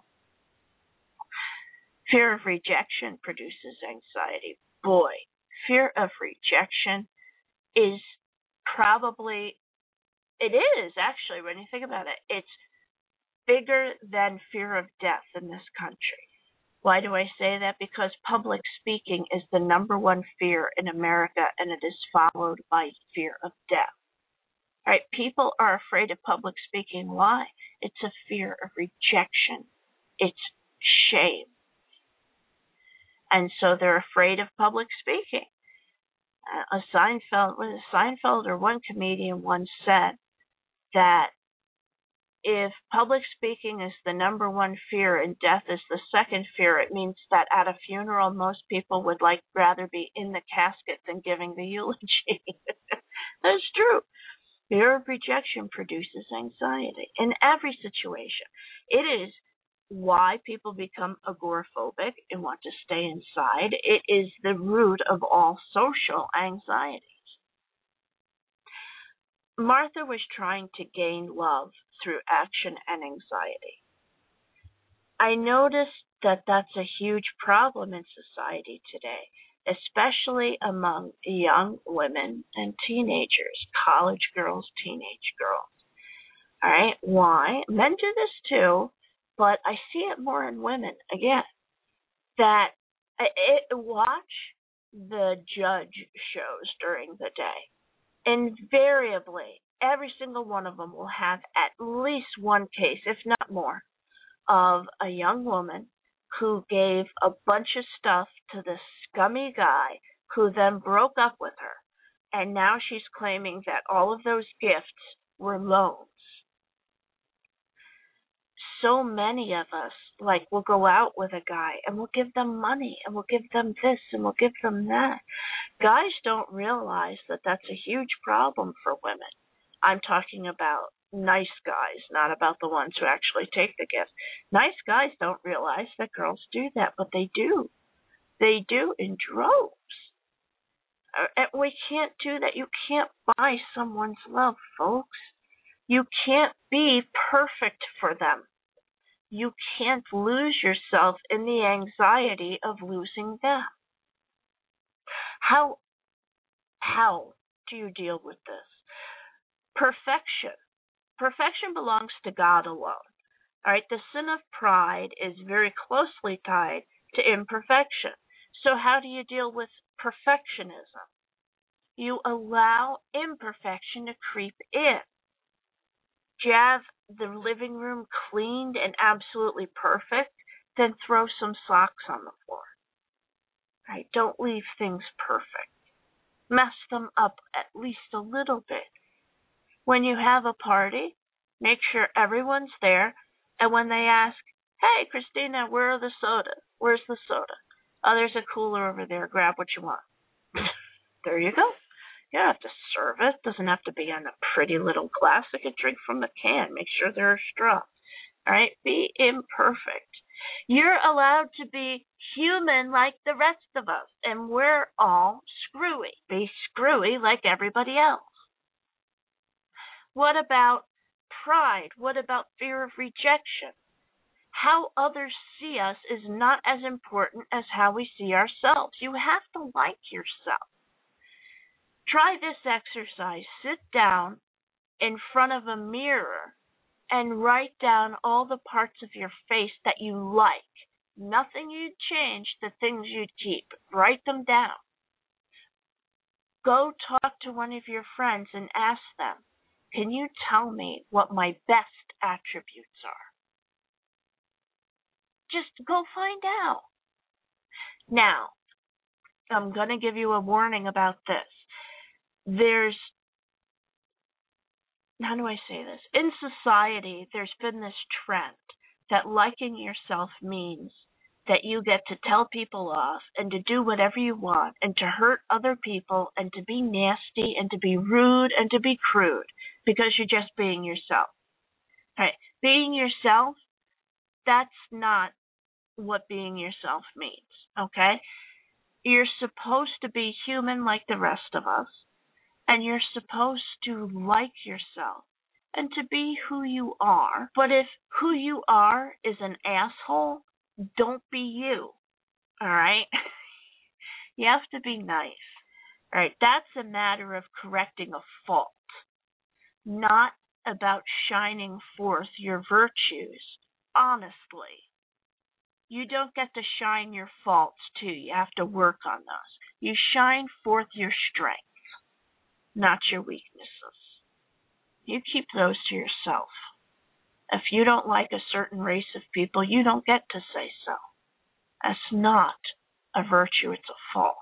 Fear of rejection produces anxiety. Boy, fear of rejection is probably, it is actually, when you think about it, it's bigger than fear of death in this country. Why do I say that? Because public speaking is the number one fear in America, and it is followed by fear of death. All right, people are afraid of public speaking. Why? It's a fear of rejection. It's shame. And so they're afraid of public speaking. Seinfeld or one comedian once said that if public speaking is the number one fear and death is the second fear, it means that at a funeral, most people would rather be in the casket than giving the eulogy. That's true. Fear of rejection produces anxiety in every situation. It is why people become agoraphobic and want to stay inside. It is the root of all social anxieties. Martha was trying to gain love through action and anxiety. I noticed that that's a huge problem in society today, especially among young women and teenagers, college girls, teenage girls. All right, why? Men do this too, but I see it more in women. Again, that watch the judge shows during the day. Invariably, every single one of them will have at least one case, if not more, of a young woman who gave a bunch of stuff to the scummy guy who then broke up with her. And now she's claiming that all of those gifts were loans. So many of us Like, we'll go out with a guy and we'll give them money and we'll give them this and we'll give them that. Guys don't realize that that's a huge problem for women. I'm talking about nice guys, not about the ones who actually take the gift. Nice guys don't realize that girls do that, but they do. They do in droves. And we can't do that. You can't buy someone's love, folks. You can't be perfect for them. You can't lose yourself in the anxiety of losing them. How do you deal with this? Perfection. Perfection belongs to God alone. All right, the sin of pride is very closely tied to imperfection. So how do you deal with perfectionism? You allow imperfection to creep in. Do you have the living room cleaned and absolutely perfect? Then throw some socks on the floor. Right? Don't leave things perfect. Mess them up at least a little bit. When you have a party, make sure everyone's there, and when they ask, "Hey, Christina, where are the sodas? Where's the soda?" "Oh, there's a cooler over there. Grab what you want." There you go. You don't have to serve it. It doesn't have to be in a pretty little glass. They can drink from the can. Make sure there are straws. All right? Be imperfect. You're allowed to be human like the rest of us, and we're all screwy. Be screwy like everybody else. What about pride? What about fear of rejection? How others see us is not as important as how we see ourselves. You have to like yourself. Try this exercise. Sit down in front of a mirror and write down all the parts of your face that you like. Nothing you'd change, the things you'd keep. Write them down. Go talk to one of your friends and ask them, "Can you tell me what my best attributes are?" Just go find out. Now, I'm going to give you a warning about this. How do I say this? In society, there's been this trend that liking yourself means that you get to tell people off and to do whatever you want and to hurt other people and to be nasty and to be rude and to be crude because you're just being yourself. Right? Being yourself, that's not what being yourself means, okay? You're supposed to be human like the rest of us, and you're supposed to like yourself and to be who you are. But if who you are is an asshole, don't be you, all right? You have to be nice, all right? That's a matter of correcting a fault, not about shining forth your virtues, honestly. You don't get to shine your faults, too. You have to work on those. You shine forth your strengths, not your weaknesses. You keep those to yourself. If you don't like a certain race of people, you don't get to say so. That's not a virtue, it's a fault.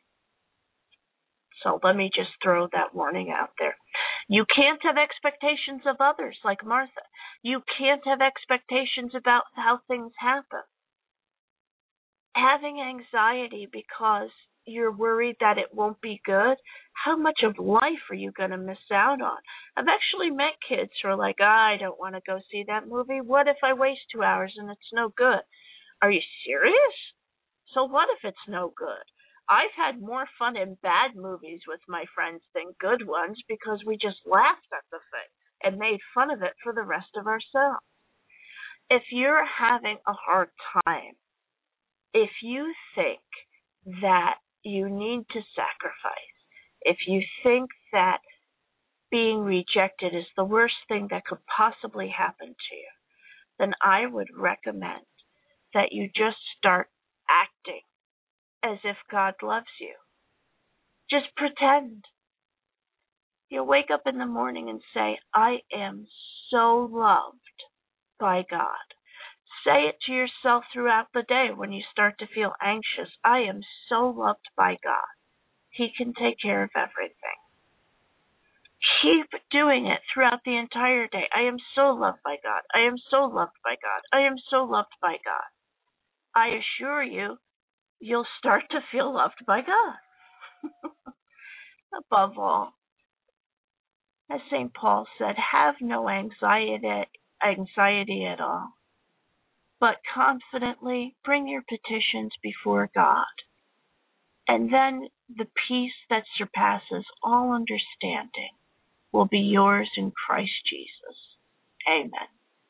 So let me just throw that warning out there. You can't have expectations of others like Martha. You can't have expectations about how things happen. Having anxiety because you're worried that it won't be good, how much of life are you going to miss out on? I've actually met kids who are like, I don't want to go see that movie. What if I waste 2 hours and it's no good? Are you serious? So what if it's no good? I've had more fun in bad movies with my friends than good ones because we just laughed at the thing and made fun of it for the rest of ourselves. If you're having a hard time, if you think that you need to sacrifice, if you think that being rejected is the worst thing that could possibly happen to you, then I would recommend that you just start acting as if God loves you. Just pretend. You'll wake up in the morning and say, I am so loved by God. Say it to yourself throughout the day when you start to feel anxious. I am so loved by God. He can take care of everything. Keep doing it throughout the entire day. I am so loved by God. I am so loved by God. I am so loved by God. I assure you, you'll start to feel loved by God. Above all, as St. Paul said, have no anxiety at all, but confidently bring your petitions before God. And then the peace that surpasses all understanding will be yours in Christ Jesus. Amen.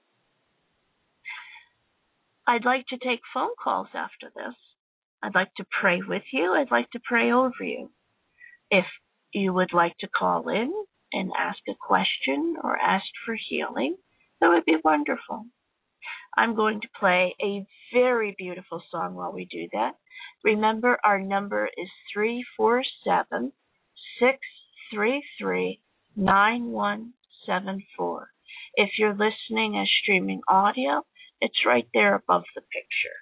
I'd like to take phone calls after this. I'd like to pray with you. I'd like to pray over you. If you would like to call in and ask a question or ask for healing, that would be wonderful. I'm going to play a very beautiful song while we do that. Remember, our number is 347-633-9174. If you're listening as streaming audio, it's right there above the picture.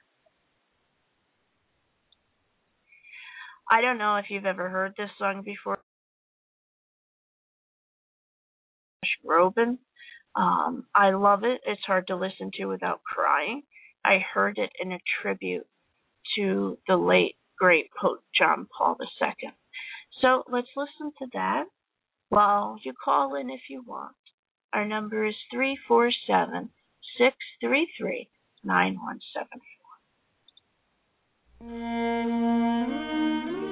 I don't know if you've ever heard this song before. Robin. I love it. It's hard to listen to without crying. I heard it in a tribute to the late, great Pope John Paul II. So let's listen to that while you call in if you want. Our number is 347-633-9174.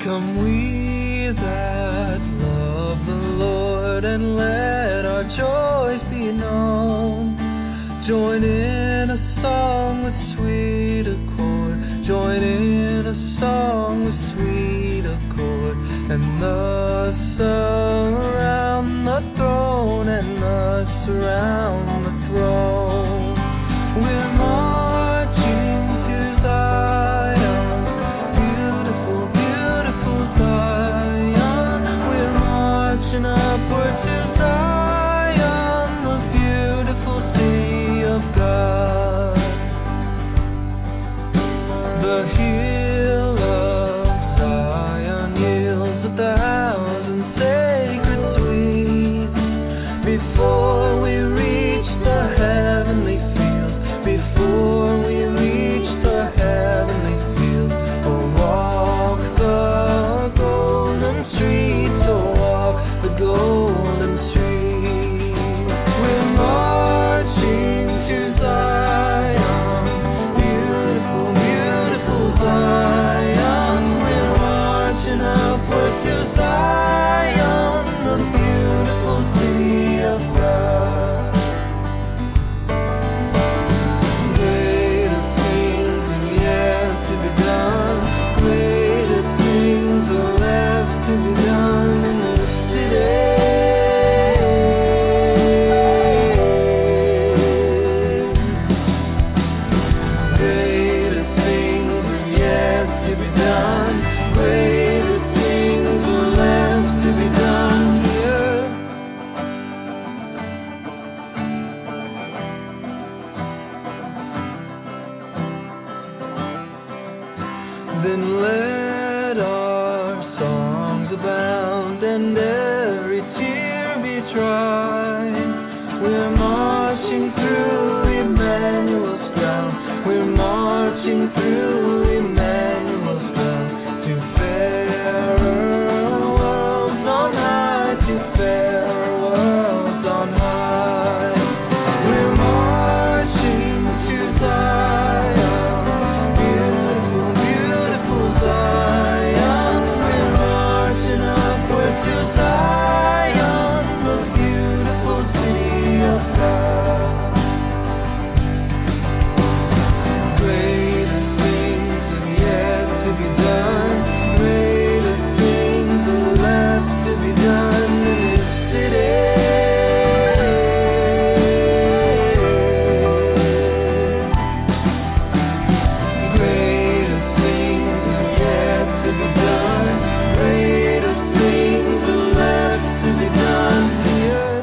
Come we that love the Lord, and let our joys be known. Join in a song with sweet accord. Join in a song with sweet accord. And thus around the throne, and thus around the throne. We're marching to Zion, beautiful, beautiful Zion. We're marching upward to Zion, the beautiful city of God. The hill of Zion yields 1,000 sacred sweets before we reach the heavenly fields. Before we reach the heavenly fields, oh, walk the golden streets, oh, walk the golden streets. We're marching to Zion, beautiful, beautiful Zion. We're marching upward to Zion, the beautiful city of God. Greater things are yet to be done. Greater things are left to be done in this city. Greater things are yet to be done. Greater things are left to be done here. Then let our songs abound, and every tear be dried. We're marching through Emmanuel's ground. We're marching through Emmanuel's ground to fairer worlds on high, to fairer worlds on high. We're marching to Zion, beautiful, beautiful Zion. We're marching upward to Zion, the beautiful city of God. Greater things are yet to be done. Greater things are left to be done in this city. Greater things are yet to be done. Greater things are left to be done here.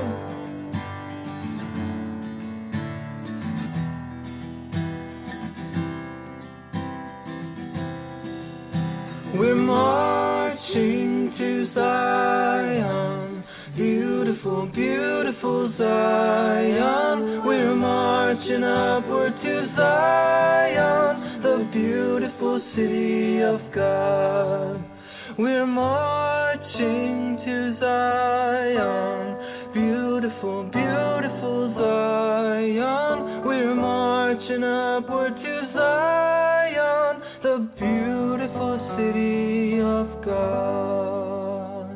We're marching to Zion, beautiful, beautiful Zion. We're marching upward to Zion, the beautiful city of God. We're marching to Zion, beautiful, beautiful Zion. We're marching upward to Zion, the beautiful city of God.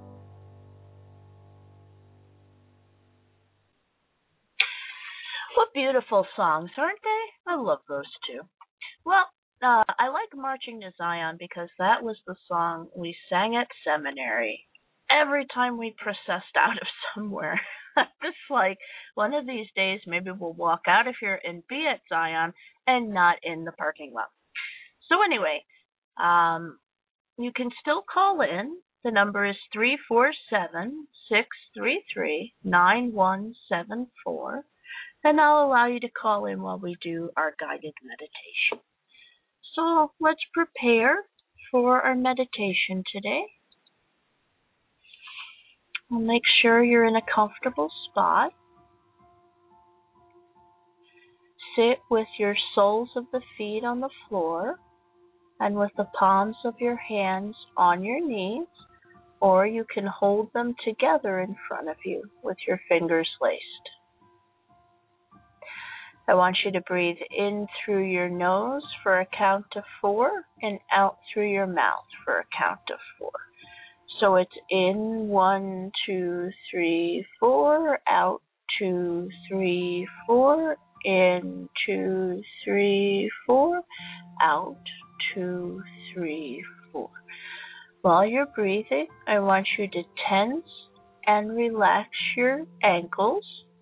What beautiful songs, aren't they? I love those two. Well, I like Marching to Zion because that was the song we sang at seminary every time we processed out of somewhere. Just like one of these days, maybe we'll walk out of here and be at Zion and not in the parking lot. So anyway, you can still call in. The number is 347-633-9174, and I'll allow you to call in while we do our guided meditation. So let's prepare for our meditation today. We'll make sure you're in a comfortable spot. Sit with your soles of the feet on the floor and with the palms of your hands on your knees, or you can hold them together in front of you with your fingers laced. I want you to breathe in through your nose for a count of 4 and out through your mouth for a count of 4. So it's in 1, 2, 3, 4, out 2, 3, 4, in 2, 3, 4, out 2, 3, 4. While you're breathing, I want you to tense and relax your ankles,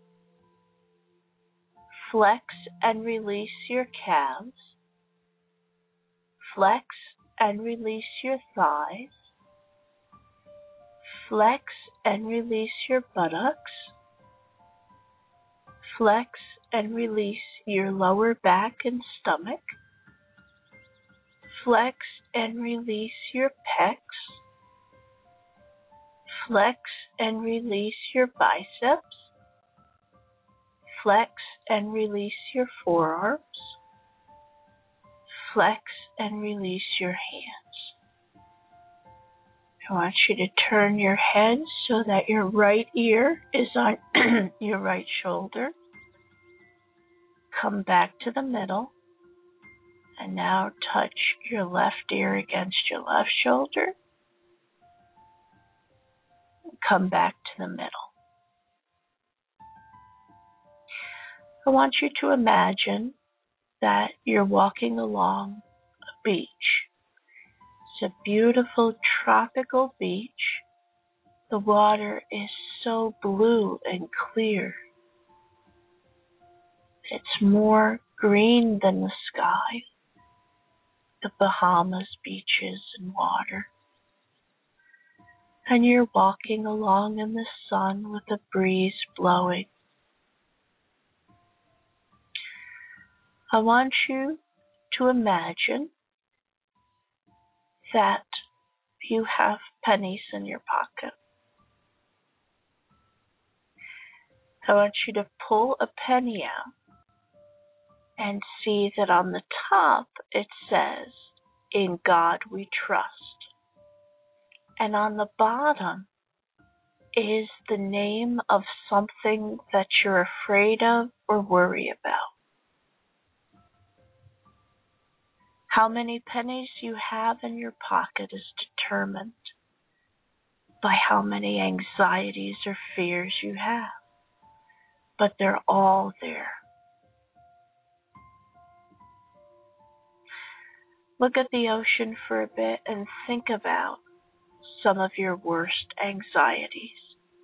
flex and release your calves, flex and release your thighs, flex and release your buttocks, flex and release your lower back and stomach, flex and release your pecs, flex and release your biceps, flex and release your forearms, flex and release your hands. I want you to turn your head so that your right ear is on your right shoulder. Come back to the middle, and now touch your left ear against your left shoulder. Come back to the middle. I want you to imagine that you're walking along a beach. It's a beautiful tropical beach. The water is so blue and clear. It's more green than the sky, the Bahamas beaches and water. And you're walking along in the sun with a breeze blowing. I want you to imagine that you have pennies in your pocket. I want you to pull a penny out and see that on the top it says, "In God we trust." And on the bottom is the name of something that you're afraid of or worry about. How many pennies you have in your pocket is determined by how many anxieties or fears you have. But they're all there. Look at the ocean for a bit and think about some of your worst anxieties.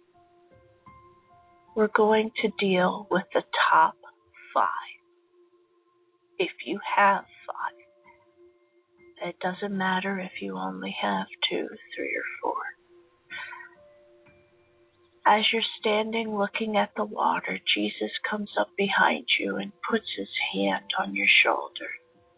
We're going to deal with the top 5. If you have 5. It doesn't matter if you only have 2, 3, or 4. As you're standing looking at the water, Jesus comes up behind you and puts his hand on your shoulder.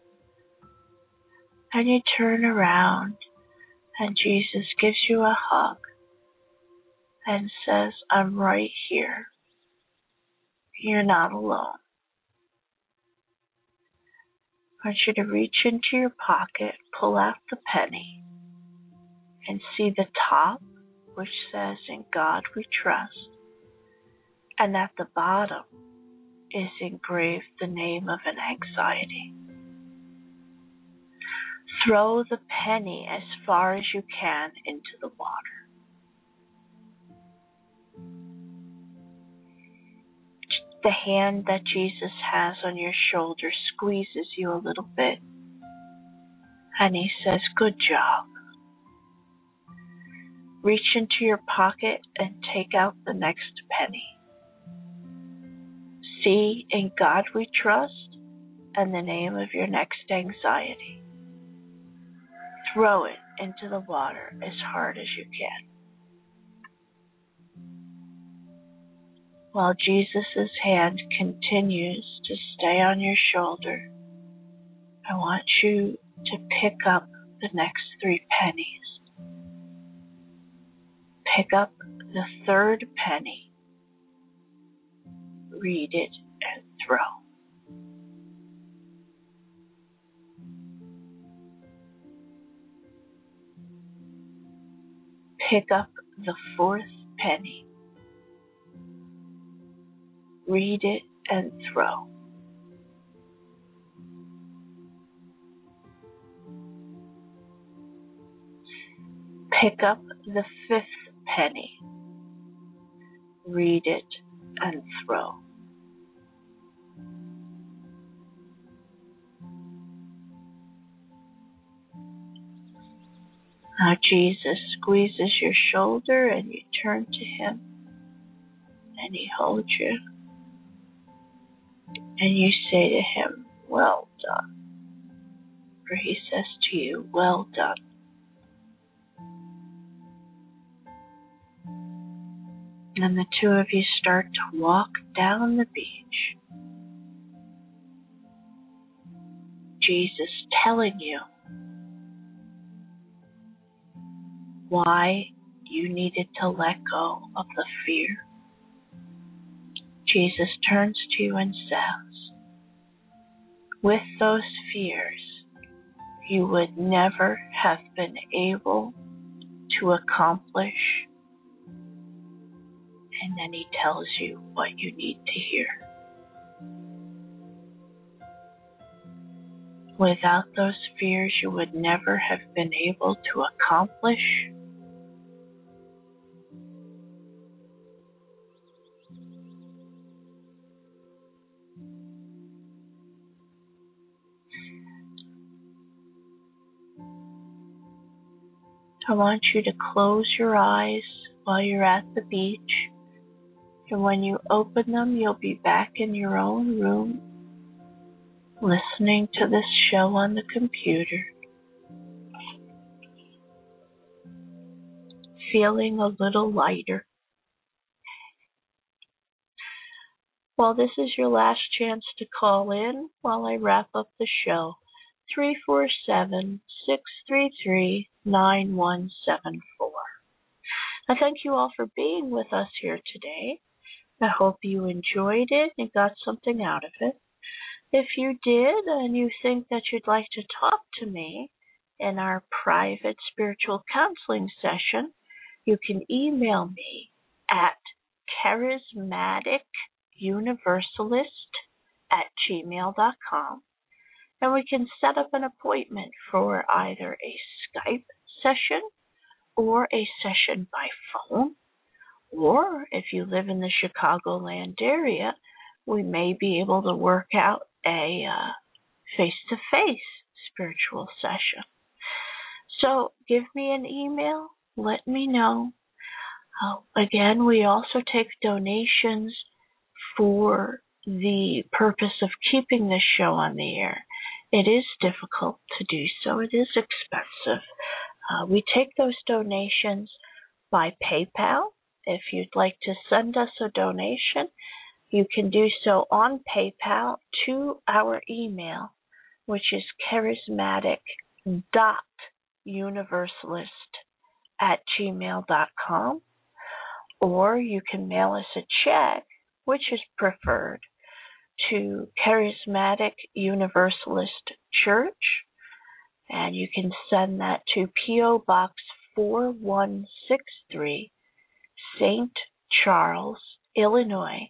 And you turn around and Jesus gives you a hug and says, "I'm right here. You're not alone." I want you to reach into your pocket, pull out the penny, and see the top, which says, "In God we trust." And at the bottom is engraved the name of an anxiety. Throw the penny as far as you can into the water. The hand that Jesus has on your shoulder squeezes you a little bit, and he says, "Good job." Reach into your pocket and take out the next penny. See, "In God we trust," and the name of your next anxiety. Throw it into the water as hard as you can. While Jesus' hand continues to stay on your shoulder, I want you to pick up the next 3 pennies. Pick up the 3rd penny, read it, and throw. Pick up the 4th penny, read it, and throw. Pick up the fifth penny, read it, and throw. Now Jesus squeezes your shoulder and you turn to him and he holds you and you say to him, well done. Or he says to you, well done. And the two of you start to walk down the beach. Jesus telling you why you needed to let go of the fear. Jesus turns to you and says, with those fears, you would never have been able to accomplish. And then he tells you what you need to hear. Without those fears, you would never have been able to accomplish. I want you to close your eyes while you're at the beach. And when you open them, you'll be back in your own room, listening to this show on the computer, feeling a little lighter. Well, this is your last chance to call in while I wrap up the show. 347-633-9174. I thank you all for being with us here today. I hope you enjoyed it and got something out of it. If you did and you think that you'd like to talk to me in our private spiritual counseling session, you can email me at charismaticuniversalist@gmail.com and we can set up an appointment for either a Skype session or a session by phone. Or if you live in the Chicagoland area, we may be able to work out a face-to-face spiritual session. So give me an email. Let me know. Again, we also take donations for the purpose of keeping this show on the air. It is difficult to do so. It is expensive. We take those donations by PayPal. If you'd like to send us a donation, you can do so on PayPal to our email, which is charismatic.universalist@gmail.com. Or you can mail us a check, which is preferred, to Charismatic Universalist Church. And you can send that to P.O. Box 4163, St. Charles, Illinois,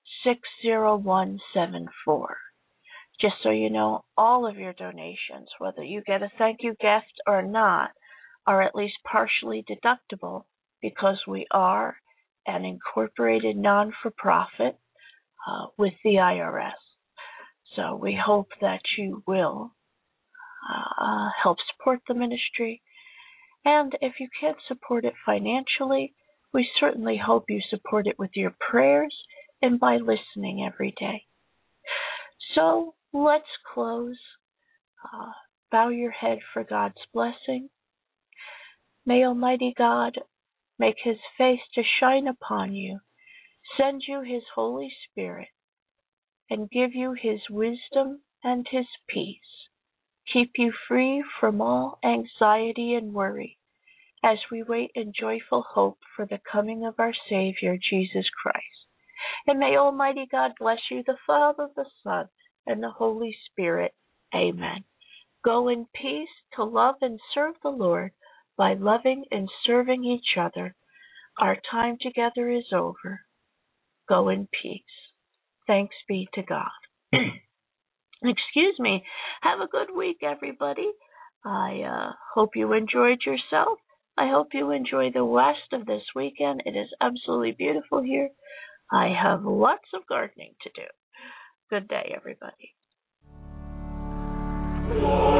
60174. Just so you know, all of your donations, whether you get a thank you gift or not, are at least partially deductible because we are an incorporated non-for-profit with the IRS. So we hope that you will help support the ministry. And if you can't support it financially, we certainly hope you support it with your prayers and by listening every day. So let's close. Bow your head for God's blessing. May Almighty God make his face to shine upon you, send you his Holy Spirit, and give you his wisdom and his peace. Keep you free from all anxiety and worry as we wait in joyful hope for the coming of our Savior, Jesus Christ. And may Almighty God bless you, the Father, the Son, and the Holy Spirit. Amen. Go in peace to love and serve the Lord by loving and serving each other. Our time together is over. Go in peace. Thanks be to God. Excuse me. Have a good week, everybody. I hope you enjoyed yourself. I hope you enjoy the rest of this weekend. It is absolutely beautiful here. I have lots of gardening to do. Good day, everybody.